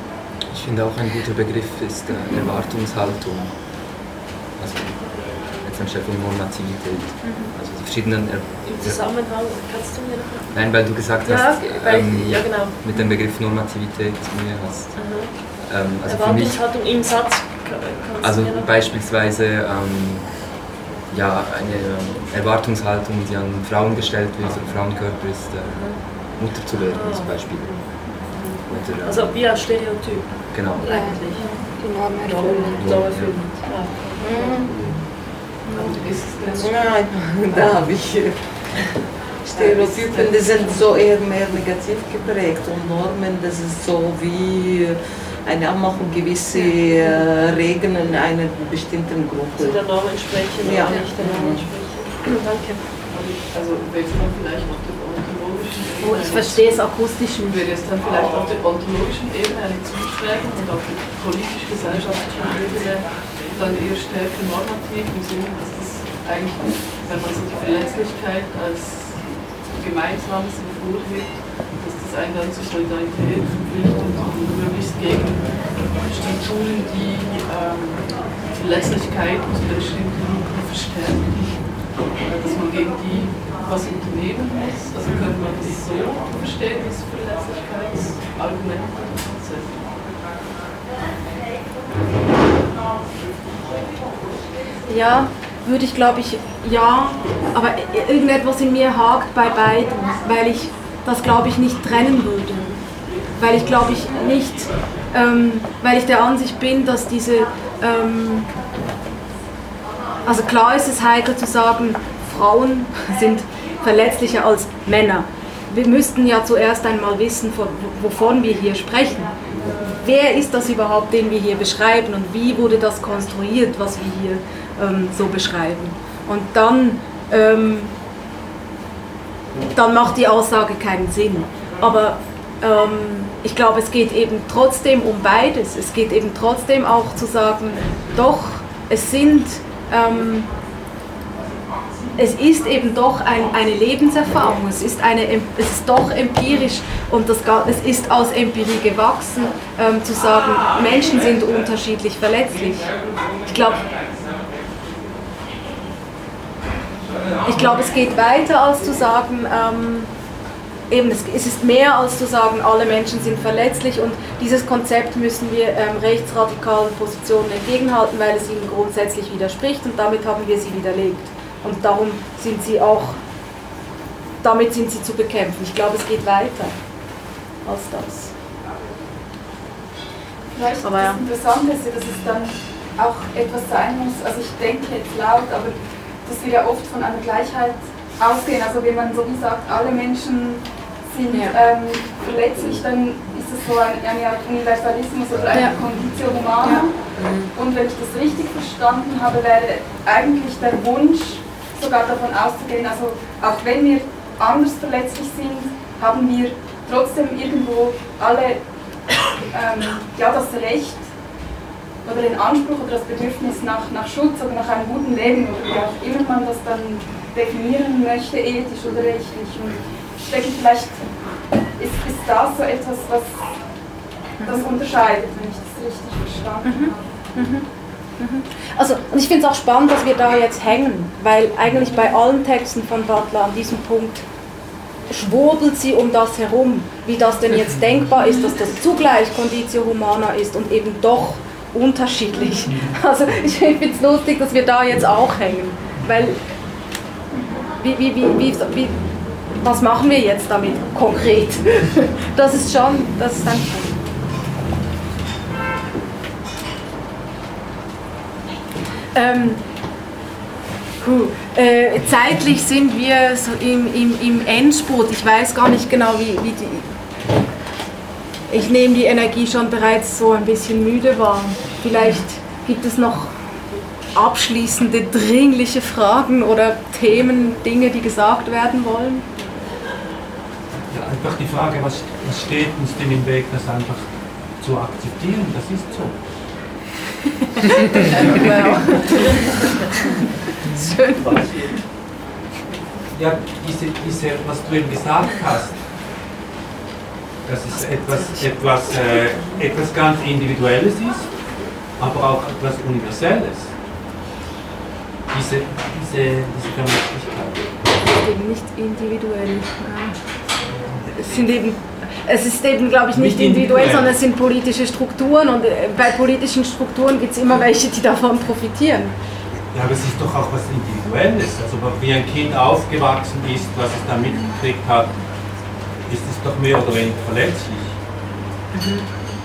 P: Ich finde auch ein guter Begriff ist äh, Erwartungshaltung. Also
N: jetzt anstelle von Normativität. Also die verschiedenen... Er
O: Im Zusammenhang, kannst du mir noch...
N: Nein, weil du gesagt
O: Ja,
N: hast,
O: weil,
N: ähm,
O: ja genau.
N: mit dem Begriff Normativität Mühe hast. Ähm, also für mich,
O: Erwartungshaltung im Satz, kannst
N: also
O: du mir noch...
N: beispielsweise ähm, ja, eine ähm, Erwartungshaltung, die an Frauen gestellt wird, oder Frauenkörper ist, äh, Mutter zu werden
O: Ah.
N: zum Beispiel. Oder, äh,
O: Also wie ein Stereotyp.
N: Genau.
O: Eigentlich.
F: Die Norm
O: erfüllen. Norm erfüllen.
D: Nein, da habe ich äh, Stereotypen, die sind so eher mehr negativ geprägt und Normen, das ist so wie eine Anmachung gewisse äh, Regeln in einer bestimmten Gruppe.
O: Zu der Norm entsprechen
D: Ja.
O: oder nicht der Norm entsprechen. Danke.
B: Also wenn es dann vielleicht auf der ontologischen Ebene...
A: Oh, ich verstehe es akustisch nicht.
B: Wäre es dann vielleicht auf der ontologischen Ebene eine Zuschreibung und auf der politisch-gesellschaftlichen Ebene dann eher stärker normativ im Sinne, dass das eigentlich, wenn man so die Verletzlichkeit als Gemeinsames hervorhebt, dass das einen dann zur Solidarität verpflichtet und möglichst gegen Strukturen, die ähm, Verletzlichkeit unter bestimmten Gruppen verstärken. Dass man gegen die was unternehmen muss. Also könnte man das so verstehen, das Verletzlichkeitsargument oder Konzept.
A: Ja, würde ich glaube ich, ja, aber irgendetwas in mir hakt bei beiden, weil ich das glaube ich nicht trennen würde. Weil ich glaube ich nicht, ähm, weil ich der Ansicht bin, dass diese, ähm, also klar ist es heikel zu sagen, Frauen sind verletzlicher als Männer. Wir müssten ja zuerst einmal wissen, von, wovon wir hier sprechen. Wer ist das überhaupt, den wir hier beschreiben und wie wurde das konstruiert, was wir hier ähm, so beschreiben? Und dann, ähm, dann macht die Aussage keinen Sinn. Aber ähm, ich glaube, es geht eben trotzdem um beides. Es geht eben trotzdem auch zu sagen, doch, es sind... Ähm, es ist eben doch ein, eine Lebenserfahrung, es ist, eine, es ist doch empirisch und das, es ist aus Empirie gewachsen, ähm, zu sagen, Menschen sind unterschiedlich verletzlich. Ich glaube, ich glaube, es geht weiter als zu sagen, ähm, eben, es, es ist mehr als zu sagen, alle Menschen sind verletzlich und dieses Konzept müssen wir ähm, rechtsradikalen Positionen entgegenhalten, weil es ihnen grundsätzlich widerspricht und damit haben wir sie widerlegt. Und darum sind sie auch, damit sind sie zu bekämpfen. Ich glaube, es geht weiter als das.
P: Vielleicht
A: aber
P: das
A: ja.
P: Interessante ist ja, dass es dann auch etwas sein muss, also ich denke jetzt laut, aber dass wir ja oft von einer Gleichheit ausgehen. Also wenn man so wie sagt, alle Menschen sind
A: Ja.
P: ähm, verletzlich, dann ist es so ein, eine Art Universalismus oder eine
A: Ja.
P: Conditio humana.
A: Ja.
P: Und wenn ich das richtig verstanden habe, wäre eigentlich der Wunsch, sogar davon auszugehen, also auch wenn wir anders verletzlich sind, haben wir trotzdem irgendwo alle ähm, ja, das Recht oder den Anspruch oder das Bedürfnis nach, nach Schutz oder nach einem guten Leben oder wie auch immer man das dann definieren möchte, ethisch oder rechtlich. Und ich denke, vielleicht ist, ist das so etwas, was das unterscheidet, wenn ich das richtig verstanden habe.
A: Mhm. Also, und ich finde es auch spannend, dass wir da jetzt hängen, weil eigentlich bei allen Texten von Butler an diesem Punkt schwurbelt sie um das herum, wie das denn jetzt denkbar ist, dass das zugleich Conditio Humana ist und eben doch unterschiedlich. Also ich finde es lustig, dass wir da jetzt auch hängen, weil wie, wie, wie, wie, wie, was machen wir jetzt damit konkret? Das ist schon, das ist ein Punkt. Ähm, puh, äh, zeitlich sind wir so im, im, im Endspurt. Ich weiß gar nicht genau, wie, wie die. Ich nehme die Energie schon bereits so ein bisschen müde wahr. Vielleicht gibt es noch abschließende, dringliche Fragen oder Themen, Dinge, die gesagt werden wollen.
L: Ja, einfach die Frage, was, was steht uns denn im Weg, das einfach zu akzeptieren? Das ist so.
A: Schön.
L: Ja, diese, diese, was du eben gesagt hast, dass es etwas, etwas, äh, etwas ganz Individuelles ist, aber auch etwas Universelles. diese, diese, diese Verletzlichkeit?
A: Eben nicht individuell. Es, sind eben, es ist eben, glaube ich, nicht, nicht individuell, individuell, sondern es sind politische Strukturen und bei politischen Strukturen gibt es immer welche, die davon profitieren.
L: Ja, aber es ist doch auch was Individuelles. Also wie ein Kind aufgewachsen ist, was es da mitgekriegt hat, ist es doch mehr oder weniger verletzlich. Mhm.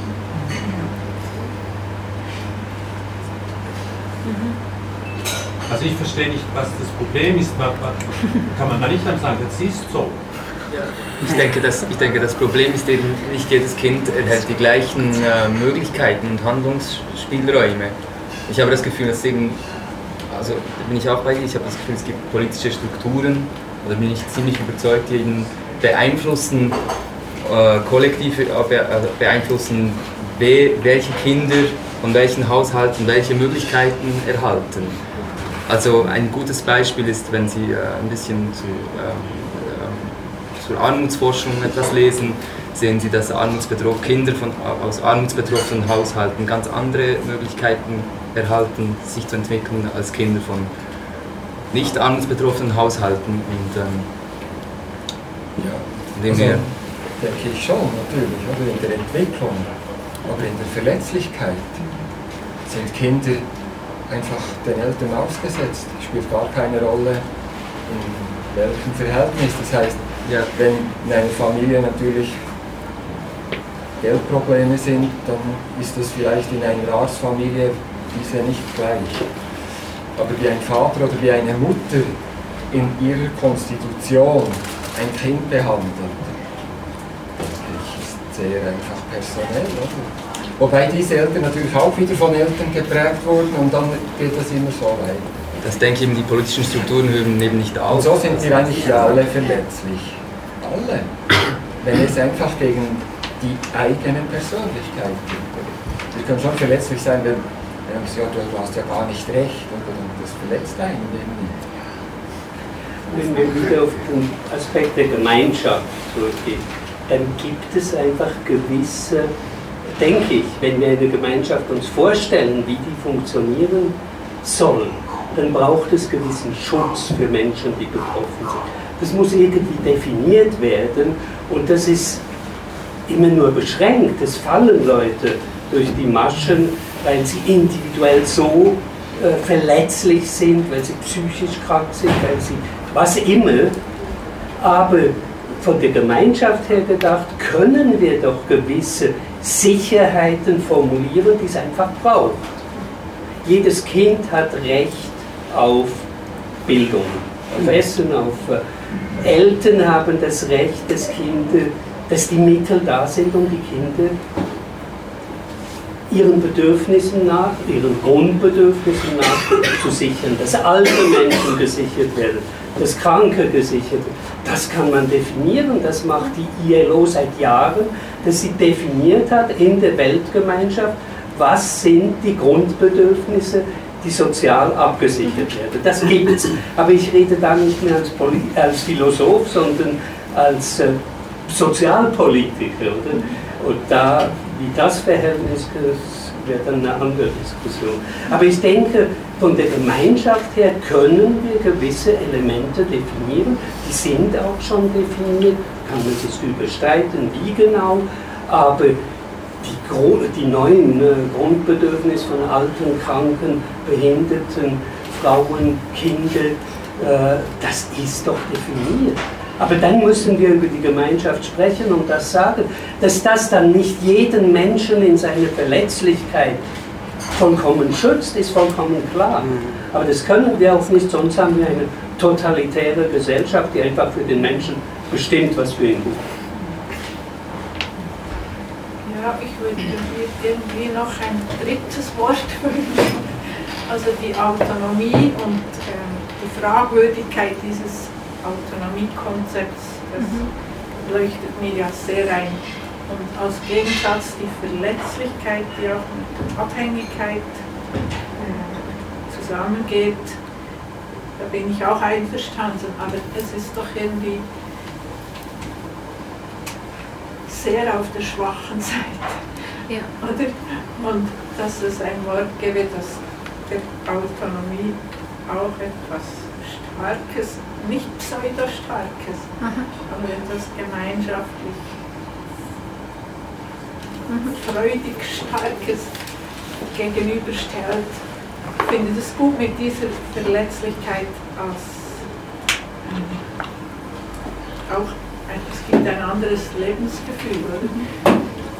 L: Also ich verstehe nicht, was das Problem ist. Kann man da nicht sagen, das ist so.
Q: Ja, ich, denke, das, ich denke, das Problem ist eben, nicht jedes Kind erhält die gleichen äh, Möglichkeiten und Handlungsspielräume. Ich habe das Gefühl, dass eben, also da bin ich auch bei dir, ich habe das Gefühl, es gibt politische Strukturen, oder bin ich ziemlich überzeugt, die eben beeinflussen, äh, kollektiv äh, beeinflussen, we, welche Kinder von welchen Haushalten welche Möglichkeiten erhalten. Also ein gutes Beispiel ist, wenn Sie äh, ein bisschen zu, ähm, zur Armutsforschung etwas lesen, sehen Sie, dass Armutsbedroh- Kinder von, aus armutsbetroffenen Haushalten ganz andere Möglichkeiten erhalten, sich zu entwickeln, als Kinder von nicht armutsbetroffenen Haushalten. Und, ähm,
N: ja,
Q: dem
N: also,
Q: her
N: denke ich schon, natürlich, oder in der Entwicklung, aber in der Verletzlichkeit sind Kinder einfach den Eltern ausgesetzt. Es spielt gar keine Rolle, in welchem Verhältnis. Das heißt, ja, wenn in einer Familie natürlich Geldprobleme sind, dann ist das vielleicht in einer Arztfamilie diese nicht gleich. Aber wie ein Vater oder wie eine Mutter in ihrer Konstitution ein Kind behandelt, denke ich, ist sehr einfach personell, oder? Wobei diese Eltern natürlich auch wieder von Eltern geprägt wurden und dann geht das immer so weiter.
Q: Das denke ich eben, die politischen Strukturen hören eben nicht auf.
N: Und so sind sie eigentlich alle verletzlich. Alle. Wenn es einfach gegen die eigene Persönlichkeit geht. Sie können schon verletzlich sein, wenn man sagt, ja, du hast ja gar nicht recht und das verletzt einen eben nicht.
G: Wenn wir wieder auf den Aspekt der Gemeinschaft zurückgehen, dann gibt es einfach gewisse, denke ich, wenn wir eine Gemeinschaft uns vorstellen, wie die funktionieren soll, dann braucht es gewissen Schutz für Menschen, die betroffen sind. Das muss irgendwie definiert werden und das ist immer nur beschränkt. Es fallen Leute durch die Maschen, weil sie individuell so äh, verletzlich sind, weil sie psychisch krank sind, weil sie was immer. Aber von der Gemeinschaft her gedacht, können wir doch gewisse Sicherheiten formulieren, die es einfach braucht. Jedes Kind hat Recht auf Bildung, auf Essen, auf äh, Eltern haben das Recht, dass Kinder, dass die Mittel da sind, um die Kinder ihren Bedürfnissen nach, ihren Grundbedürfnissen nach zu sichern, dass alte Menschen gesichert werden, dass Kranke gesichert werden. Das kann man definieren, das macht die I L O seit Jahren, dass sie definiert hat in der Weltgemeinschaft, was sind die Grundbedürfnisse, die sozial abgesichert werden. Das gibt es. Aber ich rede da nicht mehr als, Poli- als Philosoph, sondern als äh, Sozialpolitiker. Oder? Und da, wie das Verhältnis ist, wäre dann eine andere Diskussion. Aber ich denke, von der Gemeinschaft her können wir gewisse Elemente definieren. Die sind auch schon definiert, kann man sich überstreiten, wie genau, aber Die, Gro- die neuen äh, Grundbedürfnisse von alten, kranken, behinderten, Frauen, Kinder, äh, das ist doch definiert. Aber dann müssen wir über die Gemeinschaft sprechen und das sagen, dass das dann nicht jeden Menschen in seiner Verletzlichkeit vollkommen schützt, ist vollkommen klar. Aber das können wir auch nicht, sonst haben wir eine totalitäre Gesellschaft, die einfach für den Menschen bestimmt, was für ihn gut ist.
B: Ja, ich würde irgendwie noch ein drittes Wort wünschen. Also die Autonomie und ähm, die Fragwürdigkeit dieses Autonomiekonzepts, das mhm. leuchtet mir ja sehr ein. Und als Gegensatz die Verletzlichkeit, die auch mit der Abhängigkeit äh, zusammengeht, da bin ich auch einverstanden. Aber es ist doch irgendwie sehr auf der schwachen Seite. Ja. Oder? Und dass es ein Wort gäbe, das der Autonomie auch etwas Starkes, nicht pseudo-Starkes, aber etwas gemeinschaftlich, mhm. freudig Starkes gegenüberstellt. Ich finde es gut, mit dieser Verletzlichkeit als ähm, auch ein, es gibt ein anderes Lebensgefühl, oder?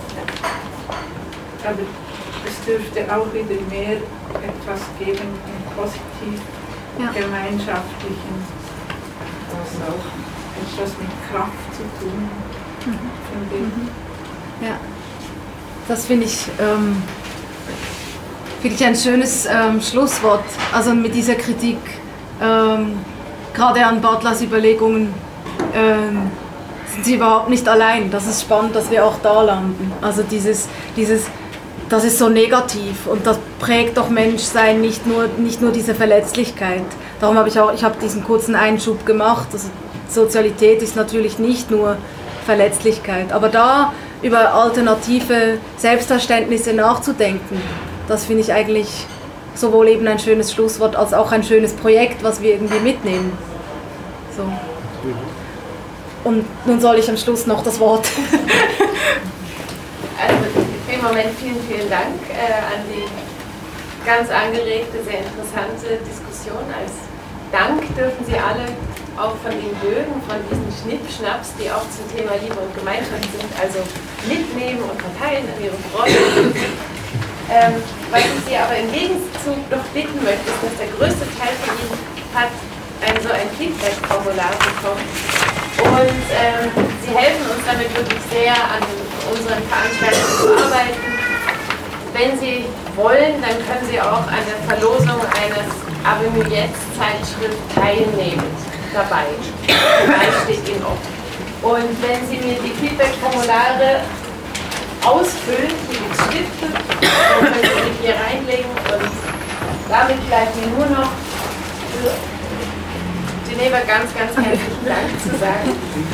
B: Aber es dürfte auch wieder mehr etwas geben im positiv ja. gemeinschaftlichen, was auch etwas mit Kraft zu tun mhm. finde ich.
A: Mhm. Ja, das finde ich, ähm, find ich ein schönes ähm, Schlusswort, also mit dieser Kritik, ähm, gerade an Bartlas Überlegungen, ähm, sind sie überhaupt nicht allein. Das ist spannend, dass wir auch da landen. Also dieses, dieses das ist so negativ und das prägt doch Menschsein, nicht nur, nicht nur diese Verletzlichkeit. Darum habe ich auch, ich habe diesen kurzen Einschub gemacht. Also Sozialität ist natürlich nicht nur Verletzlichkeit, aber da über alternative Selbstverständnisse nachzudenken, das finde ich eigentlich sowohl eben ein schönes Schlusswort als auch ein schönes Projekt, was wir irgendwie mitnehmen. So. Und nun soll ich am Schluss noch das Wort.
I: Also im Moment vielen, vielen Dank äh, an die ganz angeregte, sehr interessante Diskussion. Als Dank dürfen Sie alle auch von den Bögen, von diesen Schnippschnapps, die auch zum Thema Liebe und Gemeinschaft sind, also mitnehmen und verteilen an Ihre Freunde. Ähm, was ich Sie aber im Gegenzug noch bitten möchte, ist, dass der größte Teil von Ihnen hat ein, so ein Feedback-Formular bekommen. Und ähm, Sie helfen uns damit wirklich sehr, an unseren Veranstaltungen zu arbeiten. Wenn Sie wollen, dann können Sie auch an der Verlosung eines Avenue Jetzt-Zeitschrift teilnehmen dabei. Dabei steht Ihnen auch. Und wenn Sie mir die Feedback-Formulare ausfüllen, die mit Stiften, dann können Sie die hier reinlegen und damit bleibt mir nur noch für Geneva ganz, ganz herzlichen Dank zu sagen.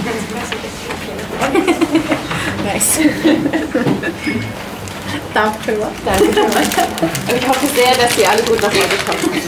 A: Nice. Danke.
I: Danke. Und ich hoffe sehr, dass Sie alle gut nach Hause kommen.